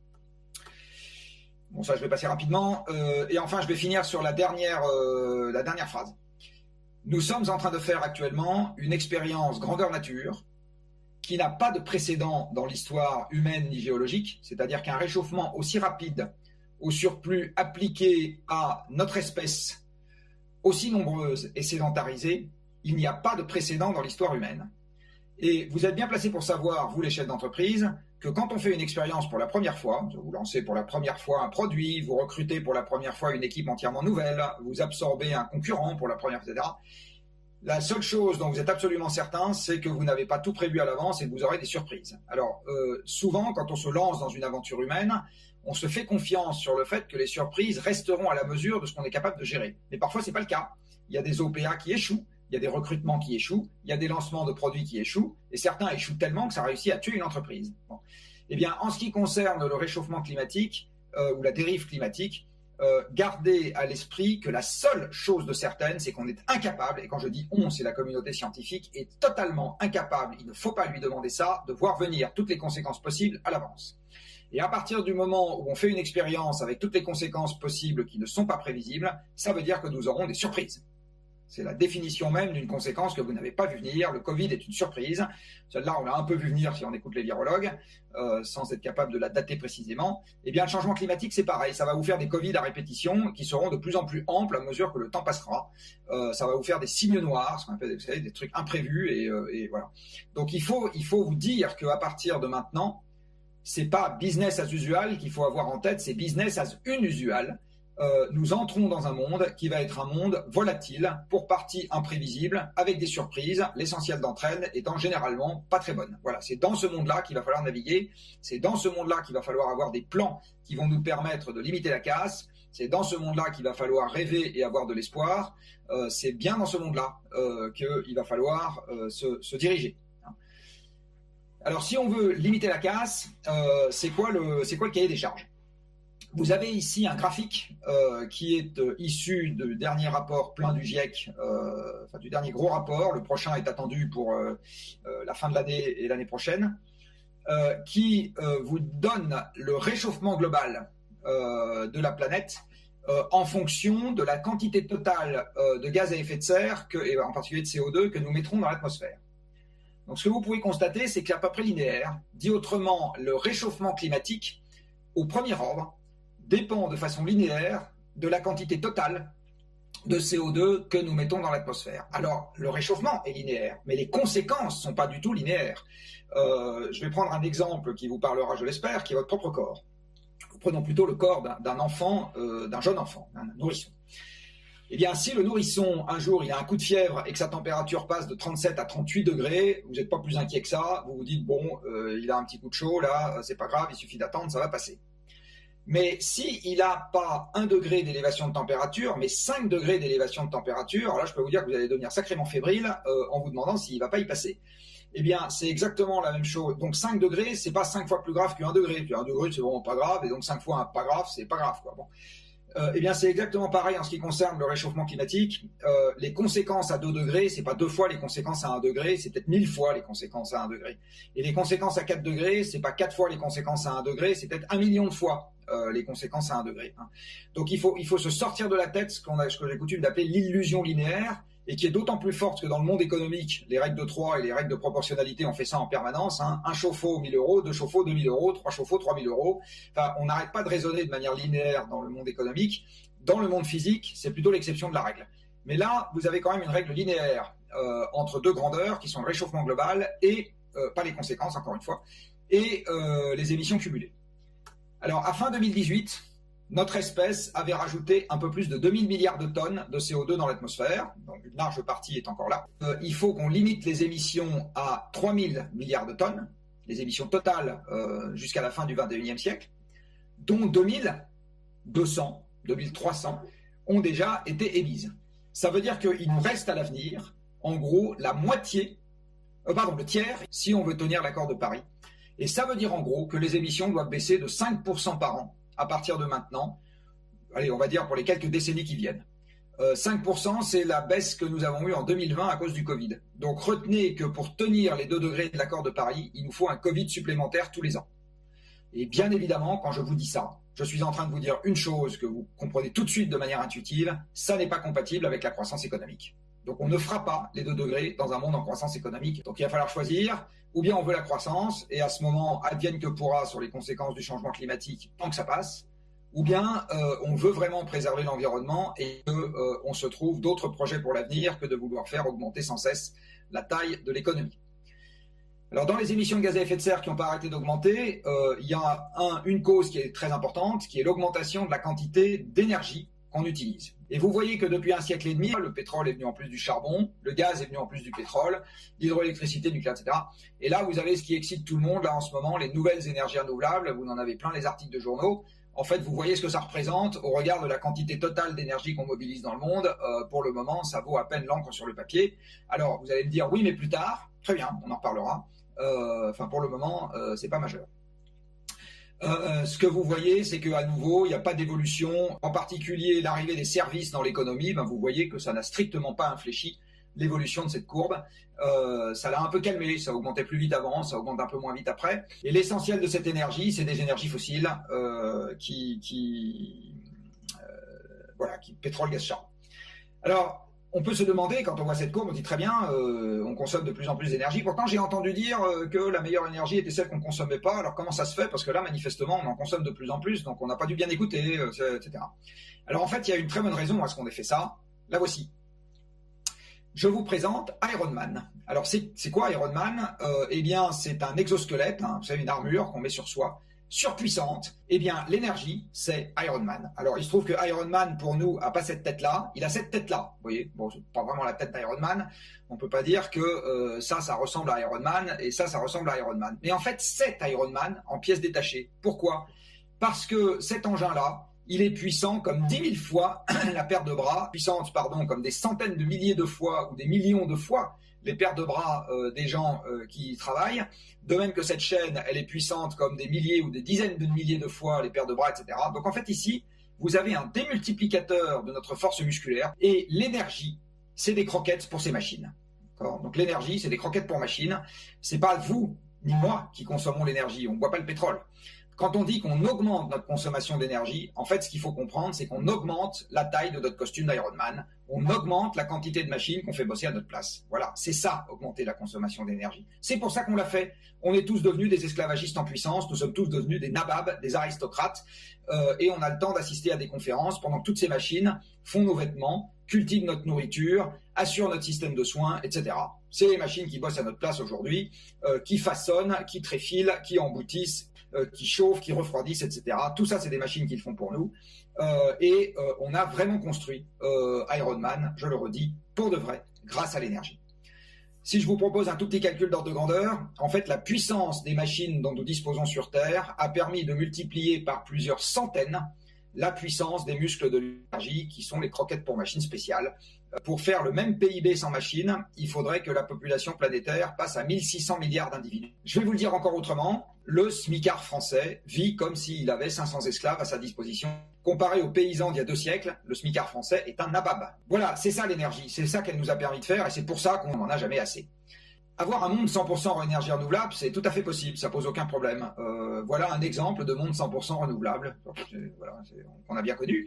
Bon, ça je vais passer rapidement. Et enfin, je vais finir sur la dernière phrase. Nous sommes en train de faire actuellement une expérience grandeur nature qui n'a pas de précédent dans l'histoire humaine ni géologique, c'est-à-dire qu'un réchauffement aussi rapide, au surplus appliqué à notre espèce, aussi nombreuse et sédentarisée, il n'y a pas de précédent dans l'histoire humaine. Et vous êtes bien placé pour savoir, vous les chefs d'entreprise, que quand on fait une expérience pour la première fois, vous lancez pour la première fois un produit, vous recrutez pour la première fois une équipe entièrement nouvelle, vous absorbez un concurrent pour la première fois, etc. La seule chose dont vous êtes absolument certain, c'est que vous n'avez pas tout prévu à l'avance et que vous aurez des surprises. Alors, souvent, quand on se lance dans une aventure humaine, on se fait confiance sur le fait que les surprises resteront à la mesure de ce qu'on est capable de gérer. Mais parfois, ce n'est pas le cas. Il y a des OPA qui échouent, il y a des recrutements qui échouent, il y a des lancements de produits qui échouent, et certains échouent tellement que ça réussit à tuer une entreprise. Bon. Eh bien, en ce qui concerne le réchauffement climatique ou la dérive climatique, gardez à l'esprit que la seule chose de certaine, c'est qu'on est incapable, et quand je dis on, c'est la communauté scientifique, est totalement incapable, il ne faut pas lui demander ça, de voir venir toutes les conséquences possibles à l'avance. Et à partir du moment où on fait une expérience avec toutes les conséquences possibles qui ne sont pas prévisibles, ça veut dire que nous aurons des surprises. C'est la définition même d'une conséquence que vous n'avez pas vu venir. Le Covid est une surprise. Celle-là, on l'a un peu vu venir si on écoute les virologues, sans être capable de la dater précisément. Eh bien, le changement climatique, c'est pareil. Ça va vous faire des Covid à répétition qui seront de plus en plus amples à mesure que le temps passera. Ça va vous faire des signes noirs, ce qu'on appelle, vous savez, des trucs imprévus. Et voilà. Donc, il faut vous dire qu'à partir de maintenant, c'est pas business as usual qu'il faut avoir en tête, c'est business as unusual. Nous entrons dans un monde qui va être un monde volatile, pour partie imprévisible, avec des surprises, l'essentiel d'entre elles étant généralement pas très bonnes. Voilà, c'est dans ce monde-là qu'il va falloir naviguer, c'est dans ce monde-là qu'il va falloir avoir des plans qui vont nous permettre de limiter la casse, C'est dans ce monde-là qu'il va falloir rêver et avoir de l'espoir. C'est bien dans ce monde-là qu'il va falloir se diriger. Alors, si on veut limiter la casse, c'est quoi le cahier des charges? Vous avez ici un graphique qui est issu du dernier rapport plein du GIEC, du dernier gros rapport. Le prochain est attendu pour la fin de l'année et l'année prochaine, qui vous donne le réchauffement global de la planète en fonction de la quantité totale de gaz à effet de serre, et en particulier de CO2, que nous mettrons dans l'atmosphère. Donc, ce que vous pouvez constater, c'est que c'est à peu près linéaire. Dit autrement, le réchauffement climatique, au premier ordre, dépend de façon linéaire de la quantité totale de CO2 que nous mettons dans l'atmosphère. Alors, le réchauffement est linéaire, mais les conséquences ne sont pas du tout linéaires. Je vais prendre un exemple qui vous parlera, je l'espère, qui est votre propre corps. Prenons plutôt le corps d'un enfant, d'un jeune enfant, d'un nourrisson. Eh bien, si le nourrisson, un jour, il a un coup de fièvre et que sa température passe de 37 à 38 degrés, vous n'êtes pas plus inquiet que ça. Vous vous dites, bon, il a un petit coup de chaud, là, c'est pas grave, il suffit d'attendre, ça va passer. Mais s'il n'a pas 1 degré d'élévation de température, mais 5 degrés d'élévation de température, alors là, je peux vous dire que vous allez devenir sacrément fébrile en vous demandant s'il ne va pas y passer. Eh bien, c'est exactement la même chose. Donc, 5 degrés, c'est pas 5 fois plus grave qu'1 degré. Puis 1 degré, c'est vraiment pas grave. Et donc, 5 fois pas grave, c'est pas grave, quoi. Bon. Eh bien, c'est exactement pareil en ce qui concerne le réchauffement climatique. Les conséquences à 2 degrés, c'est pas 2 fois les conséquences à 1 degré, c'est peut-être 1000 fois les conséquences à 1 degré. Et les conséquences à 4 degrés, c'est pas 4 fois les conséquences à 1 degré, c'est peut-être 1 million de fois les conséquences à 1 degré. Hein. Donc, il faut se sortir de la tête ce que j'ai coutume d'appeler l'illusion linéaire, et qui est d'autant plus forte que dans le monde économique, les règles de 3 et les règles de proportionnalité ont fait ça en permanence. Hein. 1 chauffe-eau, 1000 euros, 2 chauffe-eau, 2000 euros, 3 chauffe-eau, 3000 euros. Enfin, on n'arrête pas de raisonner de manière linéaire dans le monde économique. Dans le monde physique, c'est plutôt l'exception de la règle. Mais là, vous avez quand même une règle linéaire entre 2 grandeurs qui sont le réchauffement global et, pas les conséquences encore une fois, et les émissions cumulées. Alors, à fin 2018, notre espèce avait rajouté un peu plus de 2000 milliards de tonnes de CO2 dans l'atmosphère, donc une large partie est encore là. Il faut qu'on limite les émissions à 3000 milliards de tonnes, les émissions totales jusqu'à la fin du 21e siècle, dont 2200, 2300 ont déjà été émises. Ça veut dire qu'il nous reste à l'avenir, en gros, le tiers, si on veut tenir l'accord de Paris. Et ça veut dire en gros que les émissions doivent baisser de 5% par an à partir de maintenant, allez, on va dire pour les quelques décennies qui viennent. 5%, c'est la baisse que nous avons eue en 2020 à cause du Covid. Donc retenez que pour tenir les 2 degrés de l'accord de Paris, il nous faut un Covid supplémentaire tous les ans. Et bien évidemment, quand je vous dis ça, je suis en train de vous dire une chose que vous comprenez tout de suite de manière intuitive, ça n'est pas compatible avec la croissance économique. Donc on ne fera pas les 2 degrés dans un monde en croissance économique. Donc il va falloir choisir, ou bien on veut la croissance, et à ce moment, advienne que pourra sur les conséquences du changement climatique tant que ça passe, ou bien on veut vraiment préserver l'environnement et qu'on se trouve d'autres projets pour l'avenir que de vouloir faire augmenter sans cesse la taille de l'économie. Alors dans les émissions de gaz à effet de serre qui n'ont pas arrêté d'augmenter, il y a une cause qui est très importante, qui est l'augmentation de la quantité d'énergie qu'on utilise. Et vous voyez que depuis 1 siècle et demi, le pétrole est venu en plus du charbon, le gaz est venu en plus du pétrole, l'hydroélectricité, nucléaire, etc. Et là, vous avez ce qui excite tout le monde, là en ce moment, les nouvelles énergies renouvelables, vous en avez plein les articles de journaux. En fait, vous voyez ce que ça représente au regard de la quantité totale d'énergie qu'on mobilise dans le monde. Pour le moment, ça vaut à peine l'encre sur le papier. Alors, vous allez me dire, oui, mais plus tard, très bien, on en reparlera. Pour le moment, c'est pas majeur. Ce que vous voyez, c'est qu'à nouveau, il n'y a pas d'évolution. En particulier, l'arrivée des services dans l'économie, vous voyez que ça n'a strictement pas infléchi l'évolution de cette courbe. Ça l'a un peu calmé, ça augmentait plus vite avant, ça augmente un peu moins vite après. Et l'essentiel de cette énergie, c'est des énergies fossiles pétrole, gaz, charbon. Alors, on peut se demander, quand on voit cette courbe, on dit très bien, on consomme de plus en plus d'énergie. Pourtant, j'ai entendu dire que la meilleure énergie était celle qu'on ne consommait pas. Alors, comment ça se fait? Parce que là, manifestement, on en consomme de plus en plus, donc on n'a pas dû bien écouter, etc. Alors, en fait, il y a une très bonne raison à ce qu'on ait fait ça. La voici. Je vous présente Iron Man. Alors, c'est quoi Iron Man? Eh bien, c'est un exosquelette, vous savez, une armure qu'on met sur soi, surpuissante. Eh bien, l'énergie, c'est Iron Man. Alors, il se trouve que Iron Man, pour nous, a pas cette tête-là. Il a cette tête-là. Vous voyez, bon, c'est pas vraiment la tête d'Iron Man. On peut pas dire que ça ressemble à Iron Man et ça ressemble à Iron Man. Mais en fait, c'est Iron Man en pièces détachées. Pourquoi? Parce que cet engin-là, il est puissant comme 10 000 fois la paire de bras, puissante, pardon, comme des centaines de milliers de fois ou des millions de fois les paires de bras des gens qui y travaillent. De même que cette chaîne, elle est puissante comme des milliers ou des dizaines de milliers de fois les paires de bras, etc. Donc en fait ici, vous avez un démultiplicateur de notre force musculaire et l'énergie, c'est des croquettes pour ces machines. Donc l'énergie, c'est des croquettes pour machines. C'est pas vous ni moi qui consommons l'énergie, on ne boit pas le pétrole. Quand on dit qu'on augmente notre consommation d'énergie, en fait, ce qu'il faut comprendre, c'est qu'on augmente la taille de notre costume d'Ironman, on augmente la quantité de machines qu'on fait bosser à notre place. Voilà, c'est ça, augmenter la consommation d'énergie. C'est pour ça qu'on l'a fait. On est tous devenus des esclavagistes en puissance, nous sommes tous devenus des nababs, des aristocrates, et on a le temps d'assister à des conférences pendant que toutes ces machines font nos vêtements, cultivent notre nourriture, assurent notre système de soins, etc. C'est les machines qui bossent à notre place aujourd'hui, qui façonnent, qui tréfilent, qui emboutissent, qui chauffent, qui refroidissent, etc. Tout ça, c'est des machines qu'ils font pour nous. Et on a vraiment construit Ironman, je le redis, pour de vrai, grâce à l'énergie. Si je vous propose un tout petit calcul d'ordre de grandeur, en fait, la puissance des machines dont nous disposons sur Terre a permis de multiplier par plusieurs centaines la puissance des muscles de l'énergie, qui sont les croquettes pour machines spéciales. Pour faire le même PIB sans machine, il faudrait que la population planétaire passe à 1600 milliards d'individus. Je vais vous le dire encore autrement, le smicard français vit comme s'il avait 500 esclaves à sa disposition. Comparé aux paysans d'il y a 2 siècles, le smicard français est un nabab. Voilà, c'est ça l'énergie, c'est ça qu'elle nous a permis de faire et c'est pour ça qu'on n'en a jamais assez. Avoir un monde 100% en énergie renouvelable, c'est tout à fait possible, ça pose aucun problème. Voilà un exemple de monde 100% renouvelable, voilà, qu'on a bien connu.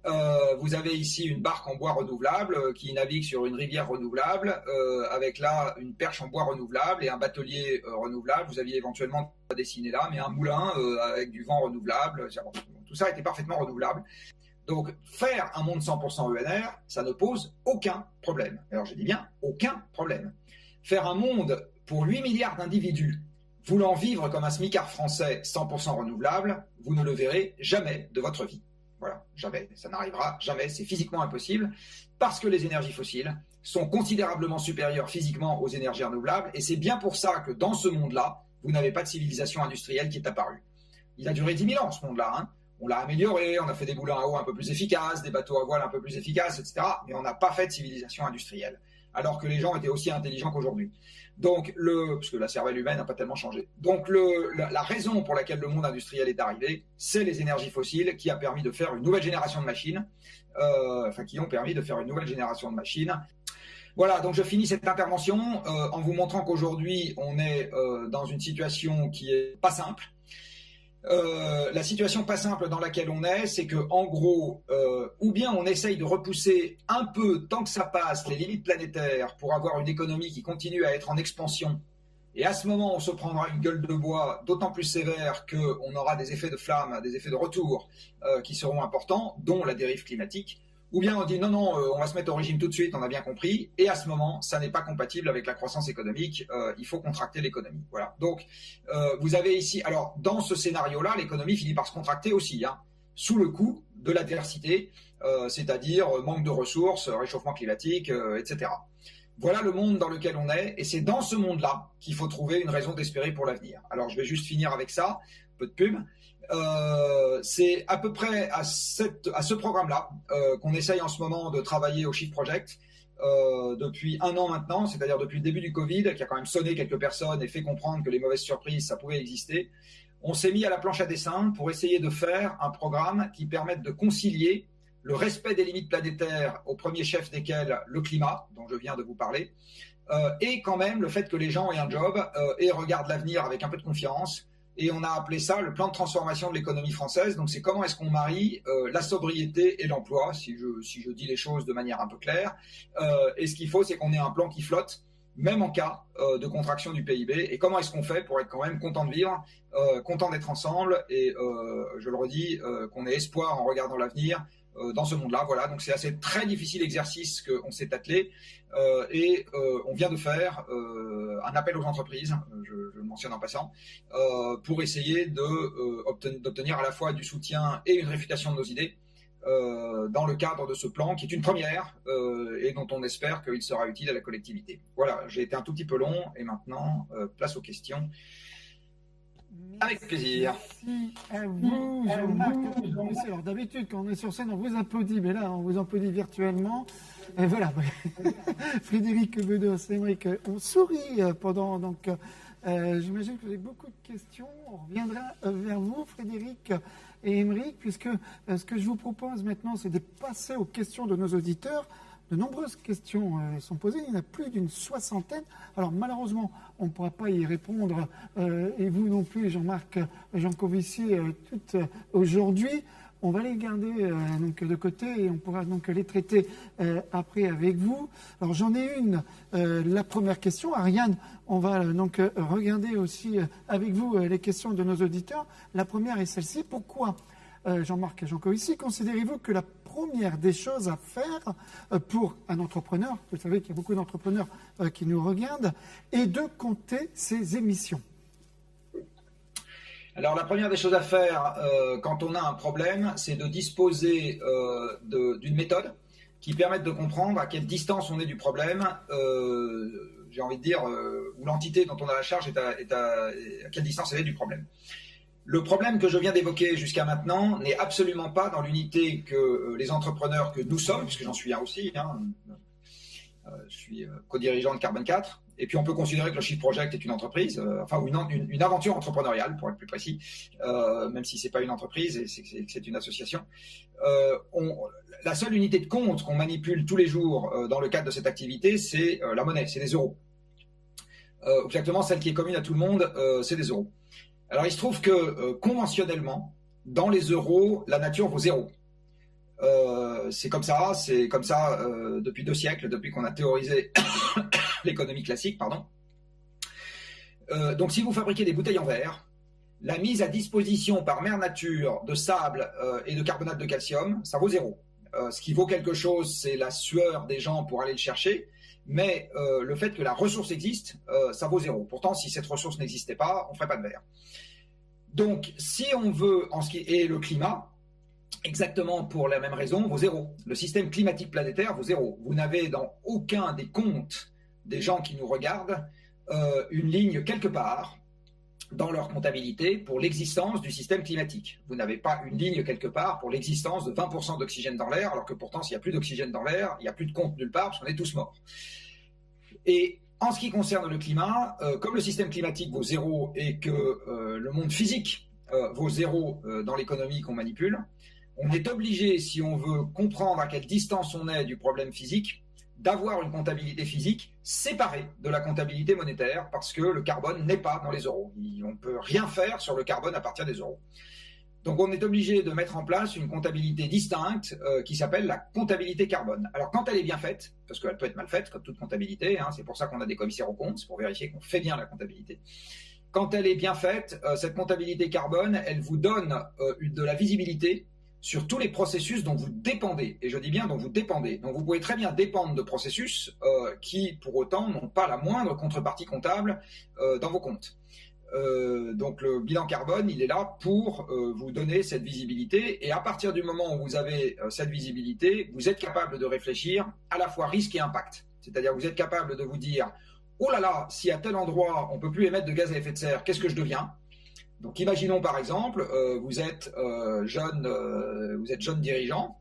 Vous avez ici une barque en bois renouvelable qui navigue sur une rivière renouvelable, avec là une perche en bois renouvelable et un batelier renouvelable. Vous aviez éventuellement pas dessiné là, mais un moulin avec du vent renouvelable. Tout ça était parfaitement renouvelable. Donc faire un monde 100% ENR, ça ne pose aucun problème. Alors je dis bien aucun problème. Faire un monde pour 8 milliards d'individus voulant vivre comme un smicard français 100% renouvelable, vous ne le verrez jamais de votre vie. Voilà, jamais. Ça n'arrivera jamais. C'est physiquement impossible parce que les énergies fossiles sont considérablement supérieures physiquement aux énergies renouvelables et c'est bien pour ça que dans ce monde-là, vous n'avez pas de civilisation industrielle qui est apparue. Il a duré 10 000 ans ce monde-là. Hein. On l'a amélioré, on a fait des moulins à eau un peu plus efficaces, des bateaux à voile un peu plus efficaces, etc. Mais on n'a pas fait de civilisation industrielle. Alors que les gens étaient aussi intelligents qu'aujourd'hui. Donc, parce que la cervelle humaine n'a pas tellement changé. Donc, la raison pour laquelle le monde industriel est arrivé, c'est les énergies fossiles qui a permis de faire une nouvelle génération de machines, qui ont permis de faire une nouvelle génération de machines. Voilà, donc je finis cette intervention en vous montrant qu'aujourd'hui, on est dans une situation qui est pas simple. La situation pas simple dans laquelle on est, c'est que en gros, ou bien on essaye de repousser un peu, tant que ça passe, les limites planétaires pour avoir une économie qui continue à être en expansion, et à ce moment on se prendra une gueule de bois d'autant plus sévère qu'on aura des effets de flamme, des effets de retour qui seront importants, dont la dérive climatique. Ou bien on dit non, on va se mettre au régime tout de suite, on a bien compris, et à ce moment, ça n'est pas compatible avec la croissance économique, il faut contracter l'économie. Voilà. Donc, vous avez ici, alors dans ce scénario-là, l'économie finit par se contracter aussi, hein, sous le coup de l'adversité, c'est-à-dire manque de ressources, réchauffement climatique, etc. Voilà le monde dans lequel on est, et c'est dans ce monde-là qu'il faut trouver une raison d'espérer pour l'avenir. Alors, je vais juste finir avec ça, un peu de pub. C'est à peu près à ce programme-là qu'on essaye en ce moment de travailler au Shift Project depuis 1 an maintenant, c'est-à-dire depuis le début du Covid, qui a quand même sonné quelques personnes et fait comprendre que les mauvaises surprises, ça pouvait exister. On s'est mis à la planche à dessin pour essayer de faire un programme qui permette de concilier le respect des limites planétaires, au premier chef desquelles le climat, dont je viens de vous parler, et quand même le fait que les gens aient un job et regardent l'avenir avec un peu de confiance. Et on a appelé ça le plan de transformation de l'économie française. Donc c'est comment est-ce qu'on marie la sobriété et l'emploi, si je dis les choses de manière un peu claire. Et ce qu'il faut, c'est qu'on ait un plan qui flotte, même en cas de contraction du PIB. Et comment est-ce qu'on fait pour être quand même content de vivre, content d'être ensemble, et je le redis, qu'on ait espoir en regardant l'avenir dans ce monde-là. Voilà, donc c'est assez très difficile exercice qu'on s'est attelé. Et on vient de faire un appel aux entreprises, je le mentionne en passant, pour essayer d'obtenir à la fois du soutien et une réfutation de nos idées dans le cadre de ce plan qui est une première et dont on espère qu'il sera utile à la collectivité. Voilà, j'ai été un tout petit peu long et maintenant place aux questions. Avec plaisir. Merci à vous, Jean-Marc. Alors d'habitude, quand on est sur scène, on vous applaudit, mais là, on vous applaudit virtuellement. Et voilà, Frédéric Bedos, Aymeric, on sourit pendant. Donc, j'imagine que vous avez beaucoup de questions. On reviendra vers vous, Frédéric et Aymeric, puisque ce que je vous propose maintenant, c'est de passer aux questions de nos auditeurs. De nombreuses questions sont posées, il y en a plus d'une soixantaine. Alors malheureusement, on ne pourra pas y répondre, et vous non plus, Jean-Marc Jancovici, toutes aujourd'hui. On va les garder donc de côté et on pourra donc les traiter après avec vous. Alors j'en ai une, la première question. Ariane, on va donc regarder aussi avec vous les questions de nos auditeurs. La première est celle-ci. Pourquoi, Jean-Marc Jancovici, considérez-vous que la première des choses à faire pour un entrepreneur, vous savez qu'il y a beaucoup d'entrepreneurs qui nous regardent, est de compter ses émissions? Alors la première des choses à faire quand on a un problème, c'est de disposer d'une méthode qui permette de comprendre à quelle distance on est du problème, j'ai envie de dire, où l'entité dont on a la charge est à quelle distance elle est du problème. Le problème que je viens d'évoquer jusqu'à maintenant n'est absolument pas dans l'unité que les entrepreneurs que nous sommes, puisque j'en suis un aussi, je suis co-dirigeant de Carbone 4, et puis on peut considérer que le Shift Project est une entreprise, ou une aventure entrepreneuriale pour être plus précis, même si c'est pas une entreprise et c'est une association. La seule unité de compte qu'on manipule tous les jours dans le cadre de cette activité, c'est la monnaie, c'est des euros. Exactement, celle qui est commune à tout le monde, c'est des euros. Alors, il se trouve que conventionnellement, dans les euros, la nature vaut zéro. C'est comme ça depuis 2 siècles, depuis qu'on a théorisé l'économie classique, pardon. Donc, si vous fabriquez des bouteilles en verre, la mise à disposition par mère nature de sable et de carbonate de calcium, ça vaut zéro. Ce qui vaut quelque chose, c'est la sueur des gens pour aller le chercher. Mais le fait que la ressource existe, ça vaut zéro. Pourtant, si cette ressource n'existait pas, on ne ferait pas de verre. Donc, si on veut, et le climat, exactement pour la même raison, vaut zéro. Le système climatique planétaire vaut zéro. Vous n'avez dans aucun des comptes des gens qui nous regardent une ligne quelque part dans leur comptabilité pour l'existence du système climatique. Vous n'avez pas une ligne quelque part pour l'existence de 20% d'oxygène dans l'air, alors que pourtant, s'il n'y a plus d'oxygène dans l'air, il n'y a plus de compte nulle part, parce qu'on est tous morts. Et en ce qui concerne le climat, comme le système climatique vaut zéro et que le monde physique vaut zéro dans l'économie qu'on manipule, on est obligé, si on veut comprendre à quelle distance on est du problème physique, d'avoir une comptabilité physique séparée de la comptabilité monétaire, parce que le carbone n'est pas dans les euros. On ne peut rien faire sur le carbone à partir des euros. Donc on est obligé de mettre en place une comptabilité distincte qui s'appelle la comptabilité carbone. Alors quand elle est bien faite, parce qu'elle peut être mal faite, comme toute comptabilité, c'est pour ça qu'on a des commissaires aux comptes, c'est pour vérifier qu'on fait bien la comptabilité. Quand elle est bien faite, cette comptabilité carbone, elle vous donne de la visibilité sur tous les processus dont vous dépendez. Et je dis bien dont vous dépendez. Donc vous pouvez très bien dépendre de processus qui, pour autant, n'ont pas la moindre contrepartie comptable dans vos comptes. Donc le bilan carbone, il est là pour vous donner cette visibilité. Et à partir du moment où vous avez cette visibilité, vous êtes capable de réfléchir à la fois risque et impact. C'est-à-dire vous êtes capable de vous dire « Oh là là, si à tel endroit on ne peut plus émettre de gaz à effet de serre, qu'est-ce que je deviens ?» Donc imaginons par exemple, vous êtes jeune dirigeant,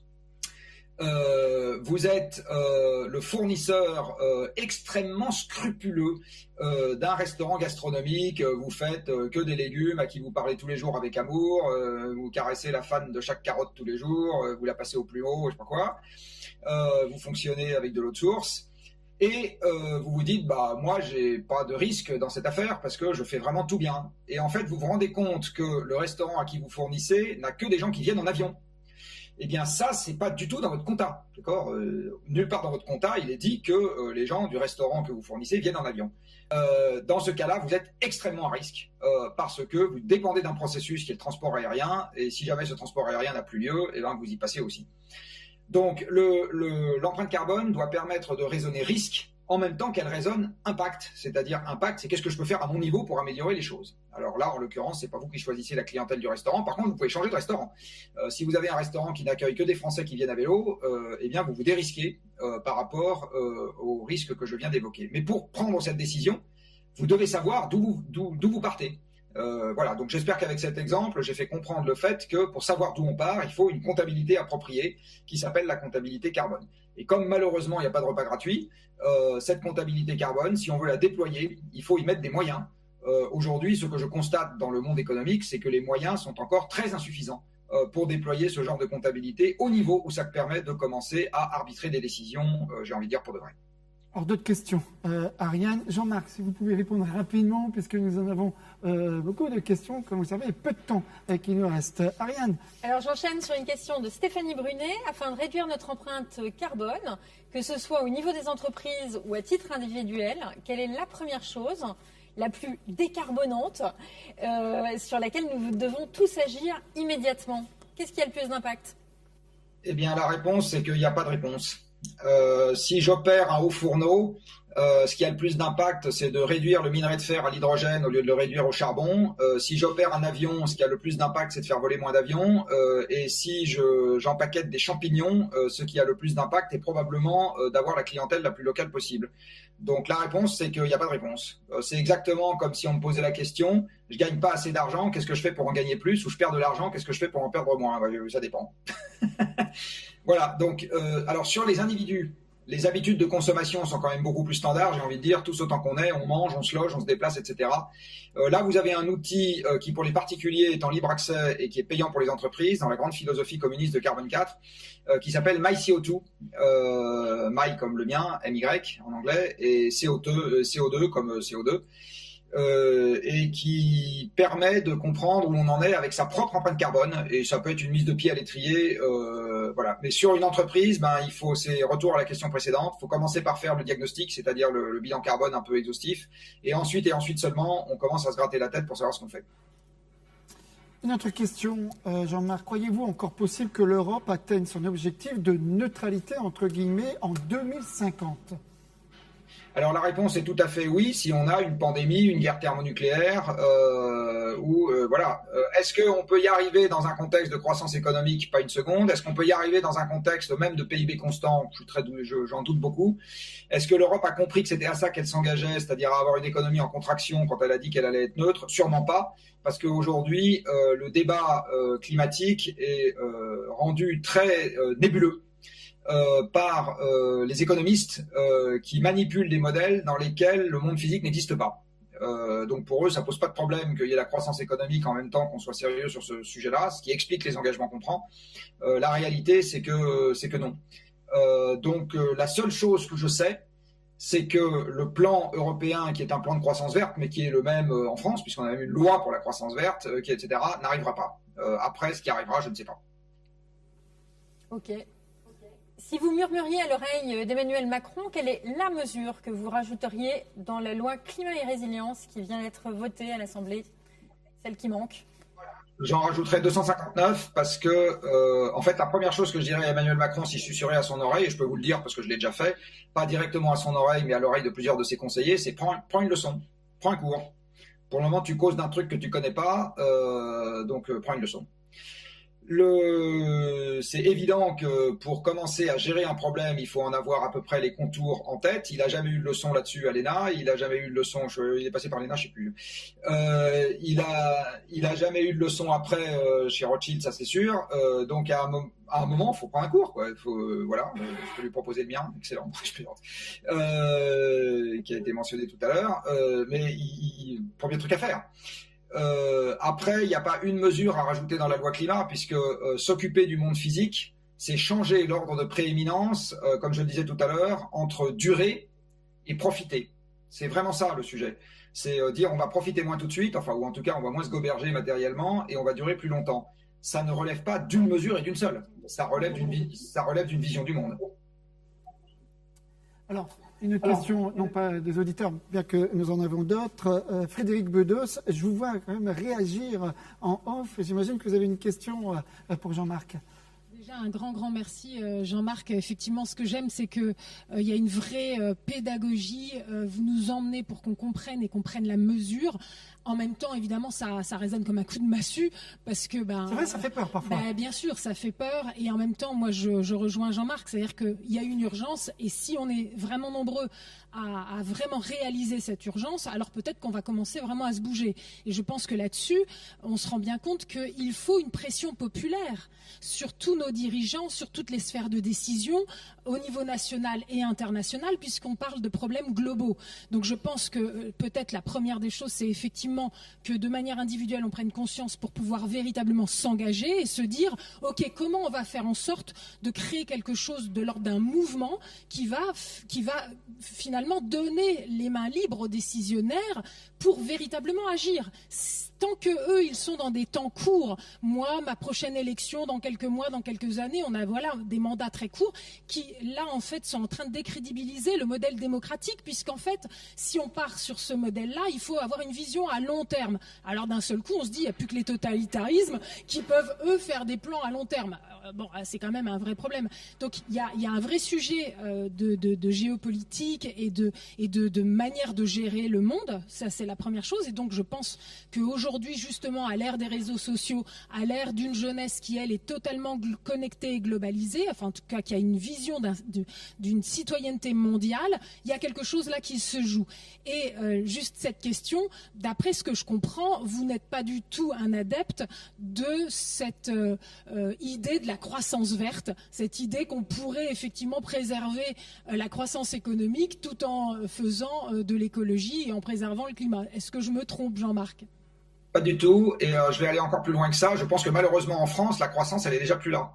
vous êtes le fournisseur extrêmement scrupuleux d'un restaurant gastronomique, vous faites que des légumes à qui vous parlez tous les jours avec amour, vous caressez la fan de chaque carotte tous les jours, vous la passez au plus haut, je sais pas quoi, vous fonctionnez avec de l'eau de source. Et vous vous dites, moi, j'ai pas de risque dans cette affaire parce que je fais vraiment tout bien. Et en fait, vous vous rendez compte que le restaurant à qui vous fournissez n'a que des gens qui viennent en avion. Eh bien, ça, c'est pas du tout dans votre compta, d'accord ? Nulle part dans votre compta, il est dit que les gens du restaurant que vous fournissez viennent en avion. Dans ce cas-là, vous êtes extrêmement à risque parce que vous dépendez d'un processus qui est le transport aérien. Et si jamais ce transport aérien n'a plus lieu, eh bien, vous y passez aussi. Donc, l'empreinte carbone doit permettre de raisonner risque en même temps qu'elle raisonne impact. C'est-à-dire, impact, c'est qu'est-ce que je peux faire à mon niveau pour améliorer les choses. Alors là, en l'occurrence, c'est pas vous qui choisissez la clientèle du restaurant. Par contre, vous pouvez changer de restaurant. Si vous avez un restaurant qui n'accueille que des Français qui viennent à vélo, eh bien, vous vous dérisquez par rapport au risque que je viens d'évoquer. Mais pour prendre cette décision, vous devez savoir d'où vous partez. Voilà, donc j'espère qu'avec cet exemple, j'ai fait comprendre le fait que pour savoir d'où on part, il faut une comptabilité appropriée qui s'appelle la comptabilité carbone. Et comme malheureusement il n'y a pas de repas gratuit, cette comptabilité carbone, si on veut la déployer, il faut y mettre des moyens. Aujourd'hui, ce que je constate dans le monde économique, c'est que les moyens sont encore très insuffisants pour déployer ce genre de comptabilité au niveau où ça permet de commencer à arbitrer des décisions, j'ai envie de dire, pour de vrai. Alors, d'autres questions. Ariane, Jean-Marc, si vous pouvez répondre rapidement, puisque nous en avons beaucoup de questions, comme vous le savez, et peu de temps qui nous reste. Ariane. Alors, j'enchaîne sur une question de Stéphanie Brunet. Afin de réduire notre empreinte carbone, que ce soit au niveau des entreprises ou à titre individuel, quelle est la première chose la plus décarbonante sur laquelle nous devons tous agir immédiatement? Qu'est-ce qui a le plus d'impact? Eh bien, la réponse, c'est qu'il n'y a pas de réponse. Si j'opère un haut fourneau, ce qui a le plus d'impact, c'est de réduire le minerai de fer à l'hydrogène au lieu de le réduire au charbon. Si j'opère un avion, ce qui a le plus d'impact, c'est de faire voler moins d'avions. Et si j'empaquette des champignons, ce qui a le plus d'impact est probablement d'avoir la clientèle la plus locale possible. Donc la réponse, c'est qu'il n'y a pas de réponse. C'est exactement comme si on me posait la question, je gagne pas assez d'argent, qu'est-ce que je fais pour en gagner plus? Ou je perds de l'argent, qu'est-ce que je fais pour en perdre moins? Ça dépend. Voilà, donc alors sur les individus, les habitudes de consommation sont quand même beaucoup plus standards, j'ai envie de dire, tous autant qu'on est, on mange, on se loge, on se déplace, etc. Là, vous avez un outil qui, pour les particuliers, est en libre accès et qui est payant pour les entreprises, dans la grande philosophie communiste de Carbone 4, qui s'appelle MyCO2, My comme le mien, MY en anglais, et CO2 comme CO2. Et qui permet de comprendre où on en est avec sa propre empreinte carbone, et ça peut être une mise de pied à l'étrier, voilà. Mais sur une entreprise, c'est retour à la question précédente, il faut commencer par faire le diagnostic, c'est-à-dire le bilan carbone un peu exhaustif, et ensuite seulement, on commence à se gratter la tête pour savoir ce qu'on fait. Une autre question, Jean-Marc, croyez-vous encore possible que l'Europe atteigne son objectif de neutralité, entre guillemets, en 2050 ? Alors la réponse est tout à fait oui, si on a une pandémie, une guerre thermonucléaire, voilà. Est-ce qu'on peut y arriver dans un contexte de croissance économique? Pas une seconde. Est-ce qu'on peut y arriver dans un contexte même de PIB constant? J'en doute beaucoup. Est-ce que l'Europe a compris que c'était à ça qu'elle s'engageait, c'est-à-dire à avoir une économie en contraction quand elle a dit qu'elle allait être neutre? Sûrement pas, parce qu'aujourd'hui, le débat climatique est rendu très nébuleux. Par les économistes qui manipulent des modèles dans lesquels le monde physique n'existe pas. Donc pour eux, ça pose pas de problème qu'il y ait la croissance économique en même temps qu'on soit sérieux sur ce sujet-là, ce qui explique les engagements qu'on prend. La réalité, c'est que non. Donc la seule chose que je sais, c'est que le plan européen, qui est un plan de croissance verte, mais qui est le même en France, puisqu'on a même une loi pour la croissance verte, etc., n'arrivera pas. Après, ce qui arrivera, je ne sais pas. Ok. Si vous murmuriez à l'oreille d'Emmanuel Macron, quelle est la mesure que vous rajouteriez dans la loi climat et résilience qui vient d'être votée à l'Assemblée, celle qui manque? J'en rajouterais 259 parce que, en fait, la première chose que je dirais à Emmanuel Macron si je susurrais à son oreille, et je peux vous le dire parce que je l'ai déjà fait, pas directement à son oreille, mais à l'oreille de plusieurs de ses conseillers, c'est prends une leçon, prends un cours. Pour le moment, tu causes d'un truc que tu connais pas, donc prends une leçon. C'est évident que pour commencer à gérer un problème, il faut en avoir à peu près les contours en tête. Il a jamais eu de leçon là-dessus à l'ENA. Il a jamais eu de leçon. Il est passé par l'ENA, je sais plus. Il a jamais eu de leçon après chez Rothschild, ça c'est sûr. Donc à un moment, il faut prendre un cours, quoi. Voilà. Je peux lui proposer le mien, excellent. Je plaisante. Qui a été mentionné tout à l'heure. Mais premier truc à faire. Après, il n'y a pas une mesure à rajouter dans la loi climat, puisque s'occuper du monde physique, c'est changer l'ordre de prééminence, comme je le disais tout à l'heure, entre durer et profiter. C'est vraiment ça le sujet. C'est dire on va profiter moins tout de suite, enfin, ou en tout cas on va moins se goberger matériellement et on va durer plus longtemps. Ça ne relève pas d'une mesure et d'une seule. Ça relève d'une vision du monde. Alors, une question, non pas des auditeurs, bien que nous en avons d'autres. Frédéric Bedos, je vous vois quand même réagir en off. J'imagine que vous avez une question pour Jean-Marc. Déjà, un grand merci, Jean-Marc. Effectivement, ce que j'aime, c'est qu'il y a une vraie pédagogie. Vous nous emmenez pour qu'on comprenne et qu'on prenne la mesure. En même temps, évidemment, ça résonne comme un coup de massue parce que c'est vrai, ça fait peur parfois. Bien sûr, ça fait peur. Et en même temps, moi, je rejoins Jean-Marc, c'est-à-dire qu'il y a une urgence. Et si on est vraiment nombreux à vraiment réaliser cette urgence, alors peut-être qu'on va commencer vraiment à se bouger. Et je pense que là-dessus, on se rend bien compte qu'il faut une pression populaire sur tous nos dirigeants, sur toutes les sphères de décision, au niveau national et international, puisqu'on parle de problèmes globaux. Donc je pense que peut-être la première des choses, c'est effectivement que de manière individuelle, on prenne conscience pour pouvoir véritablement s'engager et se dire, OK, comment on va faire en sorte de créer quelque chose de l'ordre d'un mouvement qui va finalement donner les mains libres aux décisionnaires pour véritablement agir. Tant que eux, ils sont dans des temps courts, moi, ma prochaine élection, dans quelques mois, dans quelques années, on a des mandats très courts qui, là, en fait, sont en train de décrédibiliser le modèle démocratique, puisqu'en fait, si on part sur ce modèle-là, il faut avoir une vision à long terme. Alors, d'un seul coup, on se dit, il n'y a plus que les totalitarismes qui peuvent, eux, faire des plans à long terme. Bon, c'est quand même un vrai problème. Donc, il y a un vrai sujet de géopolitique et de manière de gérer le monde. Ça, c'est la première chose. Et donc, je pense qu'aujourd'hui, justement, à l'ère des réseaux sociaux, à l'ère d'une jeunesse qui, elle, est totalement connectée et globalisée, enfin, en tout cas, qui a une vision d'une citoyenneté mondiale, il y a quelque chose là qui se joue. Et juste cette question, d'après ce que je comprends, vous n'êtes pas du tout un adepte de cette idée de la croissance verte, cette idée qu'on pourrait effectivement préserver la croissance économique tout en faisant de l'écologie et en préservant le climat. Est-ce que je me trompe, Jean-Marc ? Pas du tout, et je vais aller encore plus loin que ça. Je pense que malheureusement en France, la croissance, elle est déjà plus là.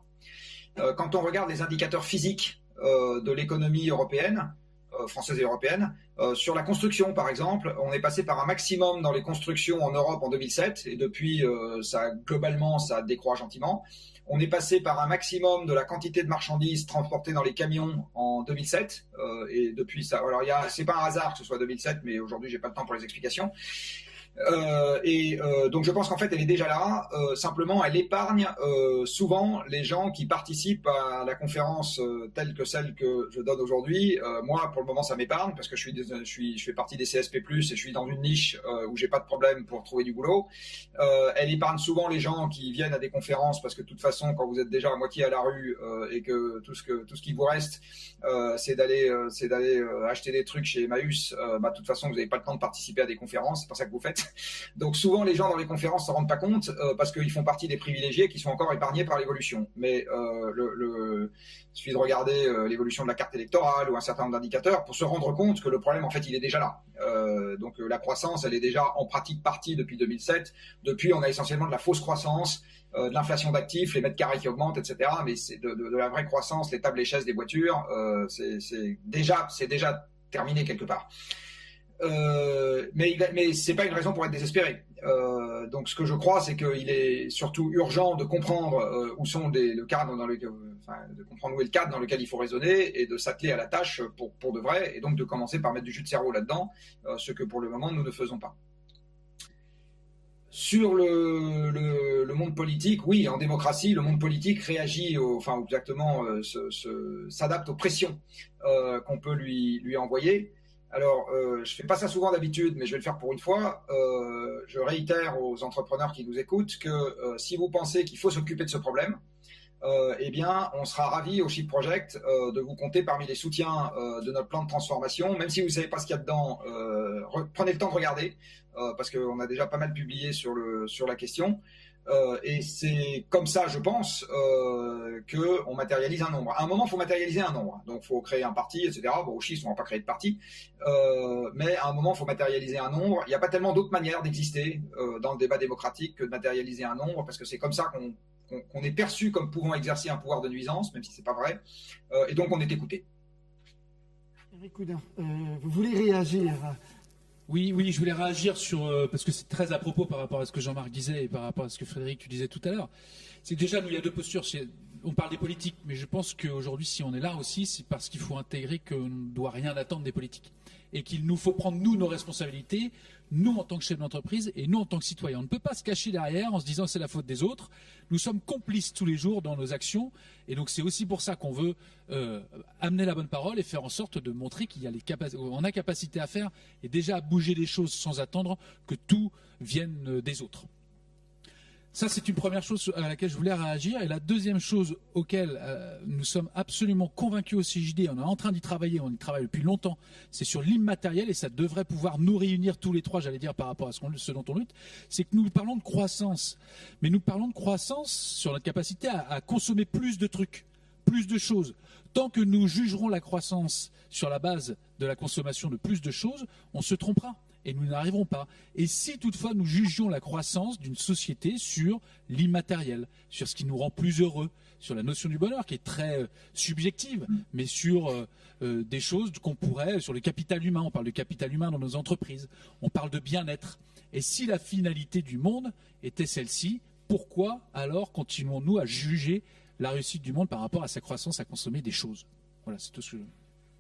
Quand on regarde les indicateurs physiques de l'économie européenne, française et européenne, sur la construction par exemple, on est passé par un maximum dans les constructions en Europe en 2007, et depuis, globalement, ça décroît gentiment. On est passé par un maximum de la quantité de marchandises transportées dans les camions en 2007, et depuis ça. Alors, c'est pas un hasard que ce soit 2007, mais aujourd'hui, j'ai pas le temps pour les explications. Donc je pense qu'en fait elle est déjà là, simplement elle épargne souvent les gens qui participent à la conférence telle que celle que je donne aujourd'hui. Moi pour le moment ça m'épargne parce que je fais partie des CSP+, et je suis dans une niche où j'ai pas de problème pour trouver du boulot. Elle épargne souvent les gens qui viennent à des conférences parce que de toute façon quand vous êtes déjà à moitié à la rue et que tout ce qui vous reste c'est d'aller acheter des trucs chez Emmaüs, de toute façon vous n'avez pas le temps de participer à des conférences, c'est pas ça que vous faites. Donc souvent les gens dans les conférences s'en rendent pas compte parce qu'ils font partie des privilégiés qui sont encore épargnés par l'évolution. Mais il suffit de regarder l'évolution de la carte électorale ou un certain nombre d'indicateurs pour se rendre compte que le problème en fait il est déjà là. Donc la croissance elle est déjà en pratique partie depuis 2007. Depuis on a essentiellement de la fausse croissance, de l'inflation d'actifs, les mètres carrés qui augmentent, etc. Mais c'est de la vraie croissance, les tables, les chaises des voitures, c'est déjà terminé quelque part. Mais c'est pas une raison pour être désespéré. Donc ce que je crois, c'est qu'il est surtout urgent de comprendre où sont le cadre dans lequel, de comprendre où est le cadre dans lequel il faut raisonner et de s'atteler à la tâche pour de vrai, et donc de commencer par mettre du jus de cerveau là-dedans, ce que pour le moment nous ne faisons pas. Sur le monde politique, oui, en démocratie, le monde politique réagit, s'adapte aux pressions qu'on peut lui envoyer. Alors, je fais pas ça souvent d'habitude, mais je vais le faire pour une fois. Je réitère aux entrepreneurs qui nous écoutent que si vous pensez qu'il faut s'occuper de ce problème, eh bien, on sera ravis au Shift Project de vous compter parmi les soutiens de notre plan de transformation. Même si vous ne savez pas ce qu'il y a dedans, prenez le temps de regarder, parce qu'on a déjà pas mal publié sur la question. Et c'est comme ça, je pense, qu'on matérialise un nombre. À un moment, il faut matérialiser un nombre. Donc, il faut créer un parti, etc. Bon, au Shift, on ne va pas créer de parti. Mais à un moment, il faut matérialiser un nombre. Il n'y a pas tellement d'autres manières d'exister dans le débat démocratique que de matérialiser un nombre, parce que c'est comme ça qu'on est perçu comme pouvant exercer un pouvoir de nuisance, même si ce n'est pas vrai. Et donc, on est écouté. Eric Oudin, vous voulez réagir ? Oui, je voulais réagir parce que c'est très à propos par rapport à ce que Jean-Marc disait et par rapport à ce que Frédéric, tu disais tout à l'heure. C'est que déjà, nous, il y a deux postures on parle des politiques, mais je pense qu'aujourd'hui, si on est là aussi, c'est parce qu'il faut intégrer qu'on ne doit rien attendre des politiques. Et qu'il nous faut prendre, nous, nos responsabilités, nous en tant que chefs d'entreprise et nous en tant que citoyens. On ne peut pas se cacher derrière en se disant que c'est la faute des autres. Nous sommes complices tous les jours dans nos actions. Et donc c'est aussi pour ça qu'on veut amener la bonne parole et faire en sorte de montrer qu'il y a on a capacité à faire et déjà à bouger les choses sans attendre que tout vienne des autres. Ça, c'est une première chose à laquelle je voulais réagir. Et la deuxième chose auquel nous sommes absolument convaincus au CJD, on est en train d'y travailler, on y travaille depuis longtemps, c'est sur l'immatériel, et ça devrait pouvoir nous réunir tous les trois, j'allais dire, par rapport à ce dont on lutte, c'est que nous parlons de croissance. Mais nous parlons de croissance sur notre capacité à consommer plus de trucs, plus de choses. Tant que nous jugerons la croissance sur la base de la consommation de plus de choses, on se trompera. Et nous n'arriverons pas. Et si toutefois nous jugions la croissance d'une société sur l'immatériel, sur ce qui nous rend plus heureux, sur la notion du bonheur qui est très subjective, mais sur des choses qu'on pourrait, sur le capital humain, on parle de capital humain dans nos entreprises, on parle de bien-être. Et si la finalité du monde était celle-ci, pourquoi alors continuons-nous à juger la réussite du monde par rapport à sa croissance à consommer des choses? Voilà, c'est tout ce que je...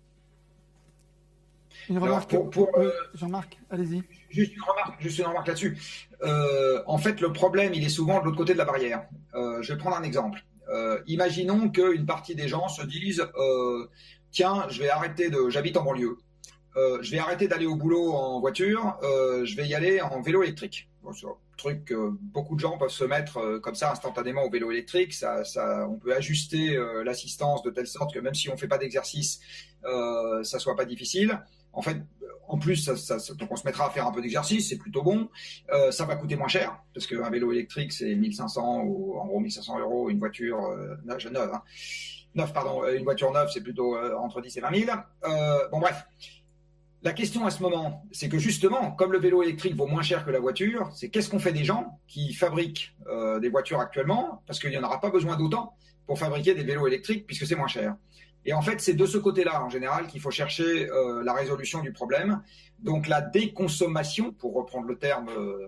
Une remarque Jean-Marc, allez-y. Juste une remarque là-dessus. En fait, le problème, il est souvent de l'autre côté de la barrière. Je vais prendre un exemple. Imaginons qu'une partie des gens se disent tiens, j'habite en banlieue. Je vais arrêter d'aller au boulot en voiture, je vais y aller en vélo électrique. Bon, c'est un truc que beaucoup de gens peuvent se mettre comme ça instantanément au vélo électrique. On peut ajuster l'assistance de telle sorte que même si on ne fait pas d'exercice, ça soit pas difficile. En fait, en plus, donc on se mettra à faire un peu d'exercice, c'est plutôt bon. Ça va coûter moins cher, parce qu'un vélo électrique, c'est 1500 ou en gros 1500 €. Une voiture une voiture neuve, c'est plutôt entre 10 et 20 000. Bon, bref. La question à ce moment, c'est que justement, comme le vélo électrique vaut moins cher que la voiture, c'est qu'est-ce qu'on fait des gens qui fabriquent des voitures actuellement, parce qu'il n'y en aura pas besoin d'autant pour fabriquer des vélos électriques, puisque c'est moins cher. Et en fait, c'est de ce côté-là, en général, qu'il faut chercher la résolution du problème. Donc, la déconsommation, pour reprendre le terme,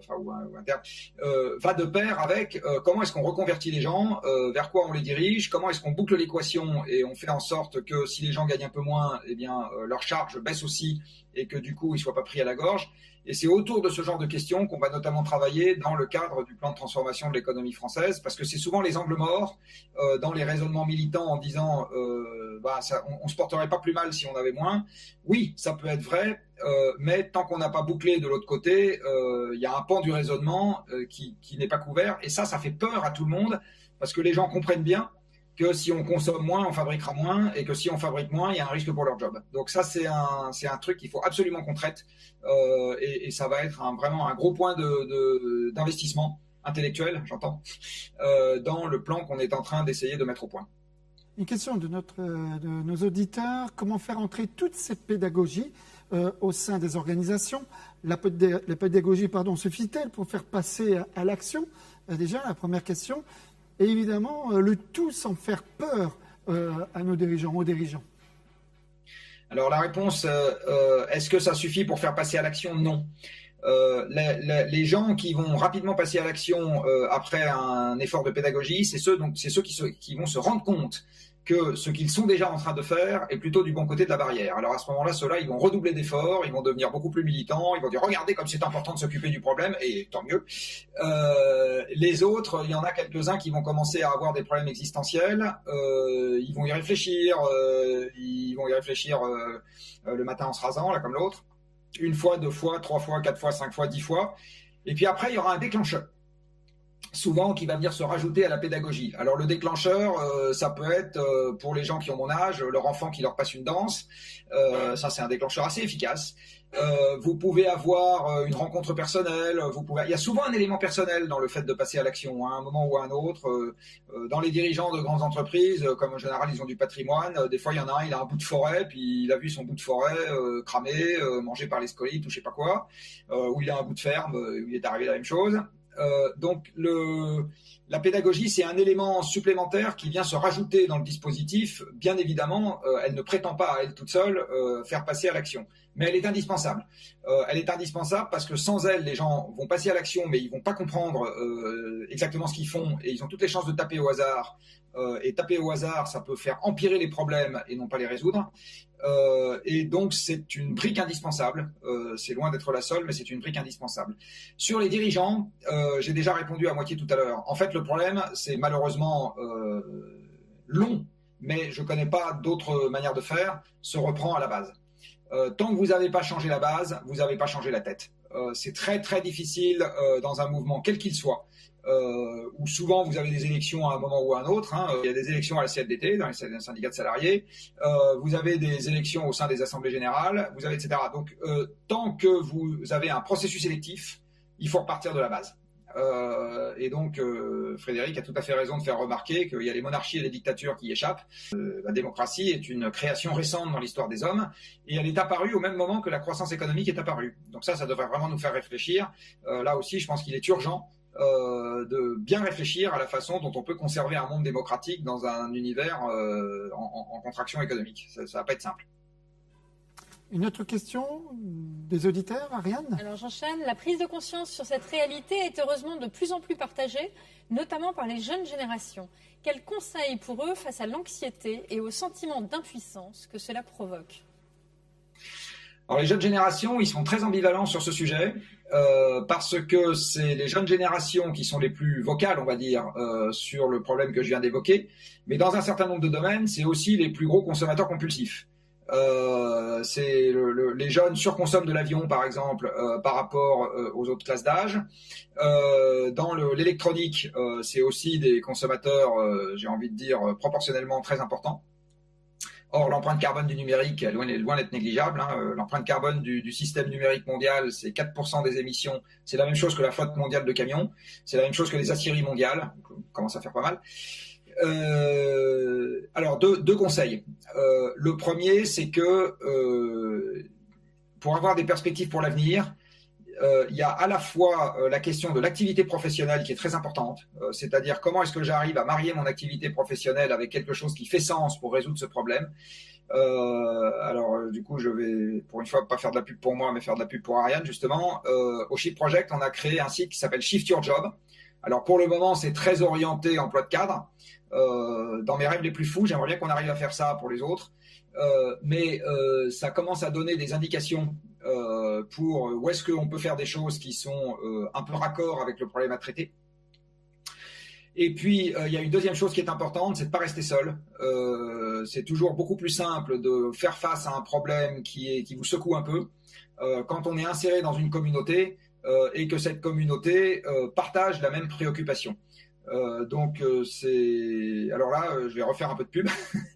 va de pair avec comment est-ce qu'on reconvertit les gens, vers quoi on les dirige, comment est-ce qu'on boucle l'équation et on fait en sorte que si les gens gagnent un peu moins, eh bien, leur charge baisse aussi et que du coup, ils ne soient pas pris à la gorge. Et c'est autour de ce genre de questions qu'on va notamment travailler dans le cadre du plan de transformation de l'économie française, parce que c'est souvent les angles morts dans les raisonnements militants en disant on se porterait pas plus mal si on avait moins. Oui, ça peut être vrai, mais tant qu'on n'a pas bouclé de l'autre côté, il y a un pan du raisonnement qui n'est pas couvert, et ça fait peur à tout le monde, parce que les gens comprennent bien que si on consomme moins, on fabriquera moins, et que si on fabrique moins, il y a un risque pour leur job. Donc ça, c'est un truc qu'il faut absolument qu'on traite, et ça va être vraiment un gros point d'investissement intellectuel, j'entends, dans le plan qu'on est en train d'essayer de mettre au point. Une question de nos auditeurs. Comment faire entrer toute cette pédagogie au sein des organisations? La pédagogie, suffit-elle pour faire passer à l'action? Déjà, la première question. Et évidemment, le tout sans faire peur à nos dirigeants, aux dirigeants. Alors la réponse, est-ce que ça suffit pour faire passer à l'action? Non. Les gens qui vont rapidement passer à l'action après un effort de pédagogie, c'est ceux qui vont se rendre compte que ce qu'ils sont déjà en train de faire est plutôt du bon côté de la barrière. Alors à ce moment-là, ceux-là, ils vont redoubler d'efforts, ils vont devenir beaucoup plus militants, ils vont dire regardez comme c'est important de s'occuper du problème, et tant mieux. Les autres, il y en a quelques-uns qui vont commencer à avoir des problèmes existentiels, ils vont y réfléchir, le matin en se rasant, là comme l'autre, une fois, 2 fois, 3 fois, 4 fois, 5 fois, 10 fois, et puis après il y aura un déclencheur. Souvent qui va venir se rajouter à la pédagogie. Alors le déclencheur, ça peut être pour les gens qui ont mon âge, leur enfant qui leur passe une danse, ça c'est un déclencheur assez efficace. Vous pouvez avoir une rencontre personnelle, il y a souvent un élément personnel dans le fait de passer à l'action, à un moment ou à un autre. Dans les dirigeants de grandes entreprises, comme en général ils ont du patrimoine, des fois il y en a un, il a un bout de forêt, puis il a vu son bout de forêt cramé, mangé par les scolytes ou je sais pas quoi, ou il a un bout de ferme, où il est arrivé la même chose. Donc la pédagogie, c'est un élément supplémentaire qui vient se rajouter dans le dispositif. Bien évidemment, elle ne prétend pas à elle toute seule faire passer à l'action. mais elle est indispensable. Elle est indispensable parce que sans elle, les gens vont passer à l'action, mais ils vont pas comprendre exactement ce qu'ils font et ils ont toutes les chances de taper au hasard. Et taper au hasard, ça peut faire empirer les problèmes et non pas les résoudre. Et donc, c'est une brique indispensable. C'est loin d'être la seule, mais c'est une brique indispensable. Sur les dirigeants, j'ai déjà répondu à moitié tout à l'heure. En fait, le problème, c'est malheureusement long, mais je ne connais pas d'autre manière de faire, se reprend à la base. Tant que vous n'avez pas changé la base, vous n'avez pas changé la tête. C'est très, très difficile dans un mouvement, quel qu'il soit. Où souvent vous avez des élections à un moment ou à un autre. Il y a des élections à la CFDT, dans les syndicats de salariés. Vous avez des élections au sein des assemblées générales. Vous avez etc. Donc, tant que vous avez un processus électif, il faut repartir de la base. Et donc, Frédéric a tout à fait raison de faire remarquer qu'il y a les monarchies et les dictatures qui échappent. La démocratie est une création récente dans l'histoire des hommes et elle est apparue au même moment que la croissance économique est apparue. Donc ça devrait vraiment nous faire réfléchir. Là aussi, je pense qu'il est urgent de bien réfléchir à la façon dont on peut conserver un monde démocratique dans un univers en contraction économique. Ça va pas être simple. Une autre question des auditeurs, Ariane ? Alors j'enchaîne. La prise de conscience sur cette réalité est heureusement de plus en plus partagée, notamment par les jeunes générations. Quels conseils pour eux face à l'anxiété et au sentiment d'impuissance que cela provoque ? Alors les jeunes générations, ils sont très ambivalents sur ce sujet parce que c'est les jeunes générations qui sont les plus vocales, on va dire, sur le problème que je viens d'évoquer. Mais dans un certain nombre de domaines, c'est aussi les plus gros consommateurs compulsifs. Les jeunes surconsomment de l'avion, par exemple, par rapport aux autres classes d'âge. Dans l'électronique, c'est aussi des consommateurs, j'ai envie de dire, proportionnellement très importants. Or, l'empreinte carbone du numérique est loin d'être négligeable. L'empreinte carbone du système numérique mondial, c'est 4% des émissions. C'est la même chose que la flotte mondiale de camions. C'est la même chose que les aciéries mondiales. Donc, on commence à faire pas mal. Alors, deux conseils. Le premier, c'est que pour avoir des perspectives pour l'avenir, il y a à la fois la question de l'activité professionnelle qui est très importante, c'est-à-dire comment est-ce que j'arrive à marier mon activité professionnelle avec quelque chose qui fait sens pour résoudre ce problème. Alors du coup, je vais pour une fois pas faire de la pub pour moi, mais faire de la pub pour Ariane justement. Au Shift Project, on a créé un site qui s'appelle Shift Your Job. Alors pour le moment, c'est très orienté emploi de cadre. Dans mes rêves les plus fous, j'aimerais bien qu'on arrive à faire ça pour les autres. Mais ça commence à donner des indications pour où est-ce qu'on peut faire des choses qui sont un peu raccord avec le problème à traiter. Et puis, il y a une deuxième chose qui est importante, c'est de ne pas rester seul. C'est toujours beaucoup plus simple de faire face à un problème qui vous secoue un peu quand on est inséré dans une communauté et que cette communauté partage la même préoccupation. Donc c'est alors là je vais refaire un peu de pub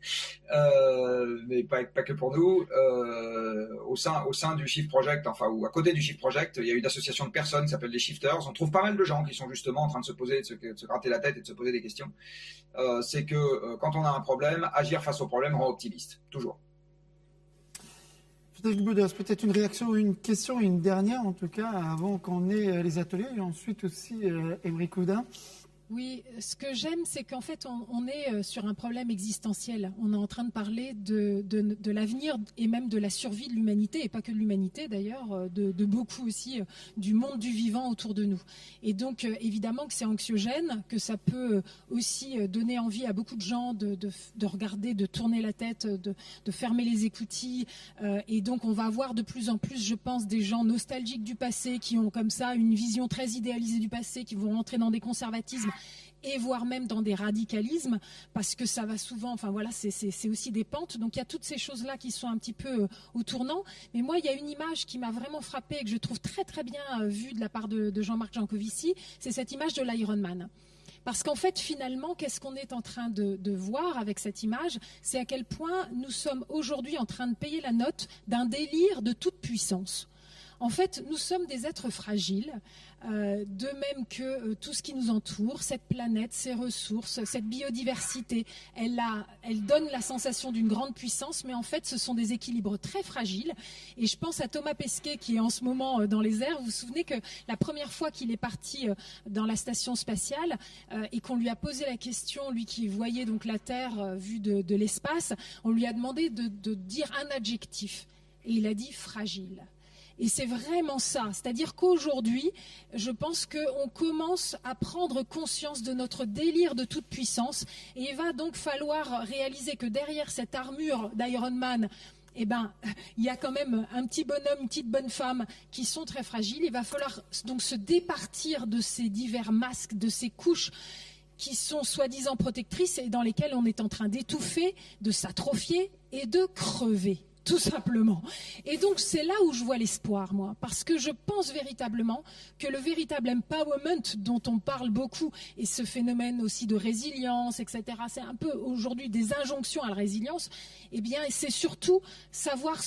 mais pas que pour nous. Au sein du Shift Project, enfin ou à côté du Shift Project, il y a une association de personnes qui s'appelle les Shifters. On trouve pas mal de gens qui sont justement en train de se gratter la tête et de se poser des questions. C'est que quand on a un problème, agir face au problème rend optimiste, toujours. Frédéric Bouders, peut-être une réaction, une question, une dernière en tout cas avant qu'on ait les ateliers et ensuite aussi Émeric Oudin. Oui, ce que j'aime, c'est qu'en fait, on est sur un problème existentiel. On est en train de parler de l'avenir et même de la survie de l'humanité, et pas que de l'humanité d'ailleurs, de beaucoup aussi du monde du vivant autour de nous. Et donc, évidemment que c'est anxiogène, que ça peut aussi donner envie à beaucoup de gens de regarder, de tourner la tête, de fermer les écoutilles. Et donc, on va avoir de plus en plus, je pense, des gens nostalgiques du passé, qui ont comme ça une vision très idéalisée du passé, qui vont rentrer dans des conservatismes et voire même dans des radicalismes, parce que ça va souvent, enfin voilà, c'est aussi des pentes. Donc il y a toutes ces choses-là qui sont un petit peu au tournant. Mais moi, il y a une image qui m'a vraiment frappée et que je trouve très très bien vue de la part de Jean-Marc Jancovici, c'est cette image de l'Ironman. Parce qu'en fait, finalement, qu'est-ce qu'on est en train de voir avec cette image? C'est à quel point nous sommes aujourd'hui en train de payer la note d'un délire de toute puissance. En fait, nous sommes des êtres fragiles, de même que tout ce qui nous entoure, cette planète, ses ressources, cette biodiversité, elle donne la sensation d'une grande puissance, mais en fait, ce sont des équilibres très fragiles. Et je pense à Thomas Pesquet, qui est en ce moment dans les airs. Vous vous souvenez que la première fois qu'il est parti dans la station spatiale et qu'on lui a posé la question, lui qui voyait donc la Terre vue de l'espace, on lui a demandé de dire un adjectif. et il a dit fragile. Et c'est vraiment ça, c'est-à-dire qu'aujourd'hui, je pense qu'on commence à prendre conscience de notre délire de toute puissance, et il va donc falloir réaliser que derrière cette armure d'Iron Man, eh ben, il y a quand même un petit bonhomme, une petite bonne femme qui sont très fragiles. Il va falloir donc se départir de ces divers masques, de ces couches qui sont soi-disant protectrices et dans lesquelles on est en train d'étouffer, de s'atrophier et de crever, tout simplement. Et donc c'est là où je vois l'espoir, moi, parce que je pense véritablement que le véritable empowerment dont on parle beaucoup, et ce phénomène aussi de résilience, etc., c'est un peu aujourd'hui des injonctions à la résilience, eh bien c'est surtout savoir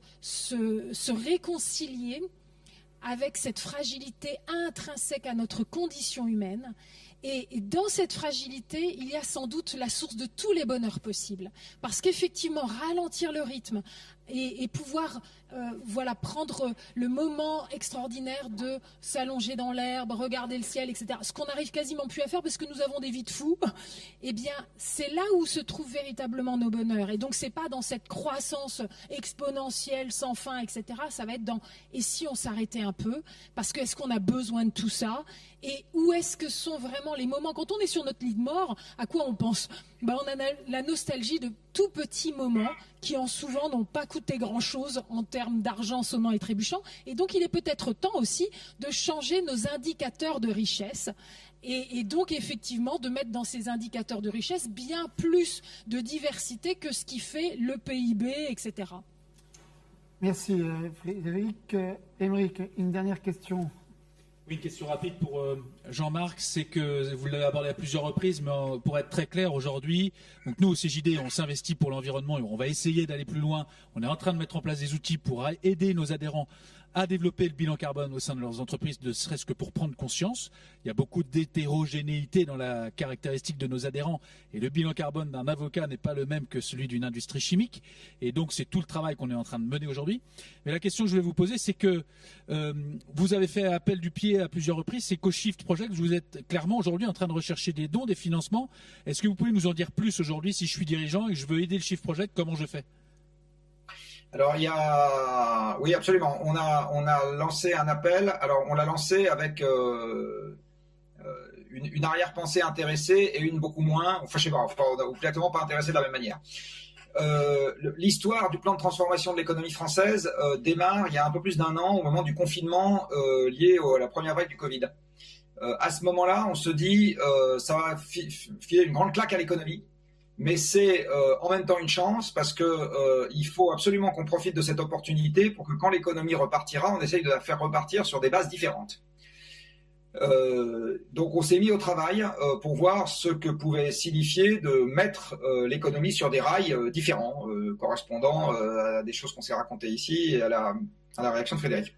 se réconcilier avec cette fragilité intrinsèque à notre condition humaine. Et dans cette fragilité, il y a sans doute la source de tous les bonheurs possibles. Parce qu'effectivement, ralentir le rythme et pouvoir prendre le moment extraordinaire de s'allonger dans l'herbe, regarder le ciel, etc. Ce qu'on n'arrive quasiment plus à faire parce que nous avons des vies de fous, eh bien, c'est là où se trouvent véritablement nos bonheurs. Et donc, c'est pas dans cette croissance exponentielle, sans fin, etc. Ça va être dans « et si on s'arrêtait un peu ?» Parce que est-ce qu'on a besoin de tout ça? Et où est-ce que sont vraiment les moments, quand on est sur notre lit de mort, à quoi on pense? On a la nostalgie de tout petits moments qui en souvent n'ont pas coûté grand-chose en termes d'argent sonnant et trébuchant. Et donc il est peut-être temps aussi de changer nos indicateurs de richesse et donc effectivement de mettre dans ces indicateurs de richesse bien plus de diversité que ce qui fait le PIB, etc. Merci Frédéric. Aymeric, une dernière question. Oui, une question rapide pour Jean-Marc, c'est que vous l'avez abordé à plusieurs reprises, mais pour être très clair aujourd'hui, donc nous au CJD, on s'investit pour l'environnement et on va essayer d'aller plus loin. On est en train de mettre en place des outils pour aider nos adhérents à développer le bilan carbone au sein de leurs entreprises, ne serait-ce que pour prendre conscience. Il y a beaucoup d'hétérogénéité dans la caractéristique de nos adhérents et le bilan carbone d'un avocat n'est pas le même que celui d'une industrie chimique et donc c'est tout le travail qu'on est en train de mener aujourd'hui. Mais la question que je voulais vous poser, c'est que vous avez fait appel du pied à plusieurs reprises, c'est Co-Shift Project, vous êtes clairement aujourd'hui en train de rechercher des dons, des financements. Est-ce que vous pouvez nous en dire plus aujourd'hui si je suis dirigeant et que je veux aider le Shift Project, comment je fais ? Alors oui, absolument. On a lancé un appel. Alors on l'a lancé avec une arrière-pensée intéressée et une beaucoup moins. Enfin, je sais pas. Ou exactement pas intéressée de la même manière. L'histoire du plan de transformation de l'économie française démarre il y a un peu plus d'un an au moment du confinement lié à la première vague du Covid. À ce moment-là, on se dit ça va filer une grande claque à l'économie. Mais c'est en même temps une chance parce que il faut absolument qu'on profite de cette opportunité pour que quand l'économie repartira, on essaye de la faire repartir sur des bases différentes. Donc on s'est mis au travail pour voir ce que pouvait signifier de mettre l'économie sur des rails différents, correspondant à des choses qu'on s'est racontées ici et à la réaction de Frédéric.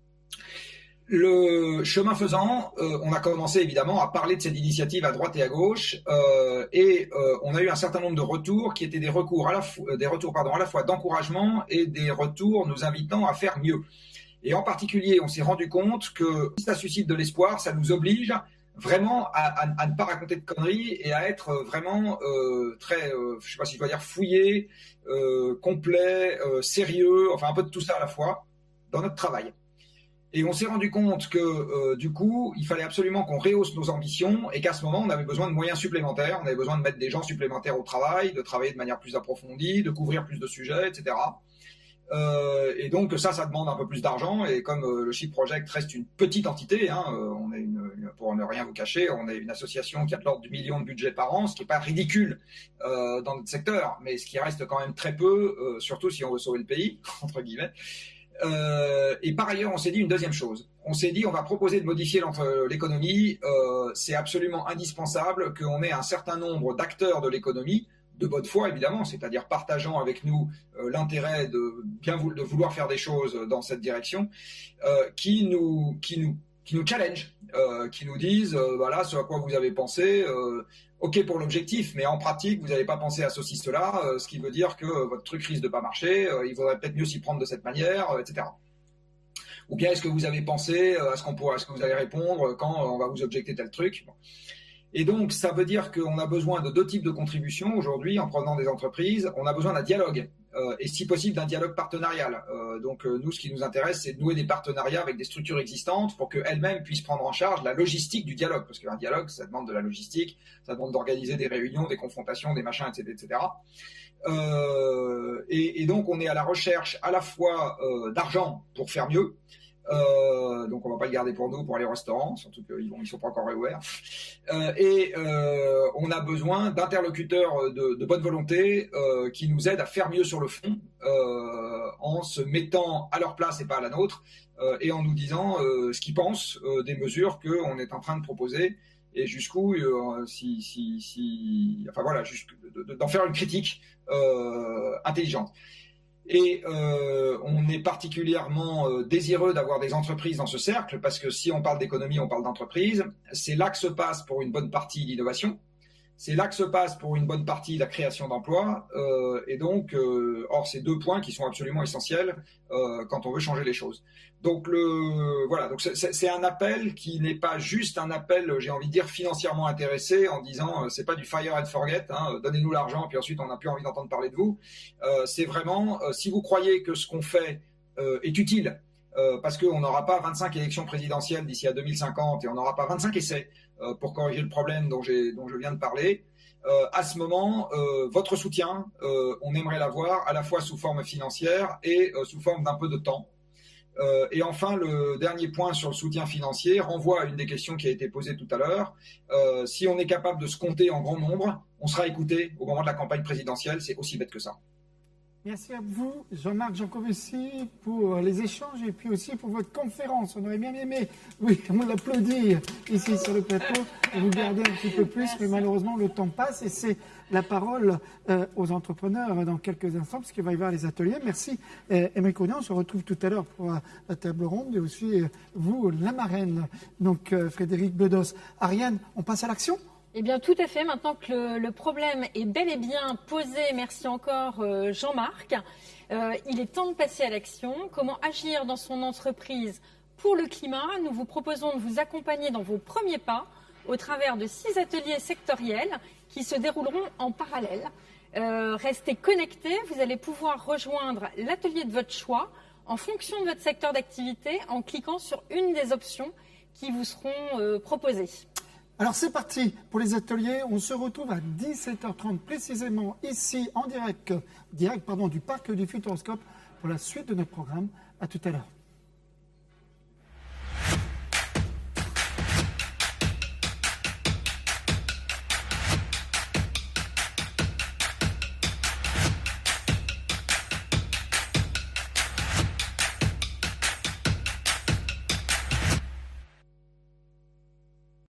Le chemin faisant, on a commencé évidemment à parler de cette initiative à droite et à gauche, et on a eu un certain nombre de retours qui étaient des retours à la fois d'encouragement et des retours nous invitant à faire mieux. Et en particulier, on s'est rendu compte que si ça suscite de l'espoir, ça nous oblige vraiment à ne pas raconter de conneries et à être vraiment très, je sais pas si je dois dire fouillé, complet, sérieux, enfin un peu de tout ça à la fois dans notre travail. Et on s'est rendu compte que du coup, il fallait absolument qu'on rehausse nos ambitions et qu'à ce moment, on avait besoin de moyens supplémentaires. On avait besoin de mettre des gens supplémentaires au travail, de travailler de manière plus approfondie, de couvrir plus de sujets, etc. Et donc ça demande un peu plus d'argent. Et comme le Shift Project reste une petite entité, on est pour ne rien vous cacher, on est une association qui a de l'ordre du million de budget par an, ce qui n'est pas ridicule dans notre secteur, mais ce qui reste quand même très peu, surtout si on veut sauver le pays, entre guillemets. Et par ailleurs, on s'est dit une deuxième chose. On s'est dit, on va proposer de modifier l'économie. C'est absolument indispensable qu'on ait un certain nombre d'acteurs de l'économie, de bonne foi évidemment, c'est-à-dire partageant avec nous l'intérêt de vouloir faire des choses dans cette direction, qui nous challenge, qui nous disent voilà ce à quoi vous avez pensé. Ok pour l'objectif, mais en pratique, vous n'avez pas pensé à ceci, cela, ce qui veut dire que votre truc risque de pas marcher, il faudrait peut-être mieux s'y prendre de cette manière, etc. Ou bien est-ce que vous avez pensé à ce que vous allez répondre quand on va vous objecter tel truc. Et donc, ça veut dire qu'on a besoin de deux types de contributions aujourd'hui en provenant des entreprises. On a besoin d'un dialogue et si possible d'un dialogue partenarial. Donc nous, ce qui nous intéresse, c'est de nouer des partenariats avec des structures existantes pour qu'elles-mêmes puissent prendre en charge la logistique du dialogue, parce qu'un dialogue, ça demande de la logistique, ça demande d'organiser des réunions, des confrontations, des machins, etc. Et donc on est à la recherche à la fois d'argent pour faire mieux. Donc on va pas le garder pour nous pour aller au restaurant, surtout qu'ils sont pas encore réouverts. On a besoin d'interlocuteurs de bonne volonté qui nous aident à faire mieux sur le fond, en se mettant à leur place et pas à la nôtre, et en nous disant ce qu'ils pensent des mesures qu'on est en train de proposer et jusqu'où, enfin voilà, d'en faire une critique intelligente. Et on est particulièrement désireux d'avoir des entreprises dans ce cercle, parce que si on parle d'économie, on parle d'entreprise. C'est là que se passe pour une bonne partie l'innovation. C'est là que se passe pour une bonne partie la création d'emplois. Et donc, or, c'est 2 points qui sont absolument essentiels quand on veut changer les choses. Donc, voilà. Donc, c'est un appel qui n'est pas juste un appel, j'ai envie de dire, financièrement intéressé, en disant c'est pas du fire and forget, hein, donnez-nous l'argent, puis ensuite on n'a plus envie d'entendre parler de vous. C'est vraiment, si vous croyez que ce qu'on fait est utile, parce qu'on n'aura pas 25 élections présidentielles d'ici à 2050 et on n'aura pas 25 essais pour corriger le problème dont je viens de parler. À ce moment, votre soutien, on aimerait l'avoir à la fois sous forme financière et sous forme d'un peu de temps. Et enfin, le dernier point sur le soutien financier renvoie à une des questions qui a été posée tout à l'heure. Si on est capable de se compter en grand nombre, on sera écouté au moment de la campagne présidentielle. C'est aussi bête que ça. Merci à vous, Jean-Marc Jancovici, pour les échanges et puis aussi pour votre conférence. On aurait bien aimé, oui, on l'applaudir ici sur le plateau et vous garder un petit peu plus, mais malheureusement le temps passe et c'est la parole aux entrepreneurs dans quelques instants parce qu'il va y avoir les ateliers. Merci Aymeric Audin, on se retrouve tout à l'heure pour la table ronde et aussi vous, la marraine, donc Frédéric Bedos. Ariane, on passe à l'action ? Eh bien, tout à fait. Maintenant que le problème est bel et bien posé, merci encore Jean-Marc. Il est temps de passer à l'action. Comment agir dans son entreprise pour le climat? Nous vous proposons de vous accompagner dans vos premiers pas au travers de 6 ateliers sectoriels qui se dérouleront en parallèle. Restez connectés. Vous allez pouvoir rejoindre l'atelier de votre choix en fonction de votre secteur d'activité en cliquant sur une des options qui vous seront proposées. Alors c'est parti pour les ateliers. On se retrouve à 17h30 précisément ici en direct du parc du Futuroscope pour la suite de notre programme. À tout à l'heure.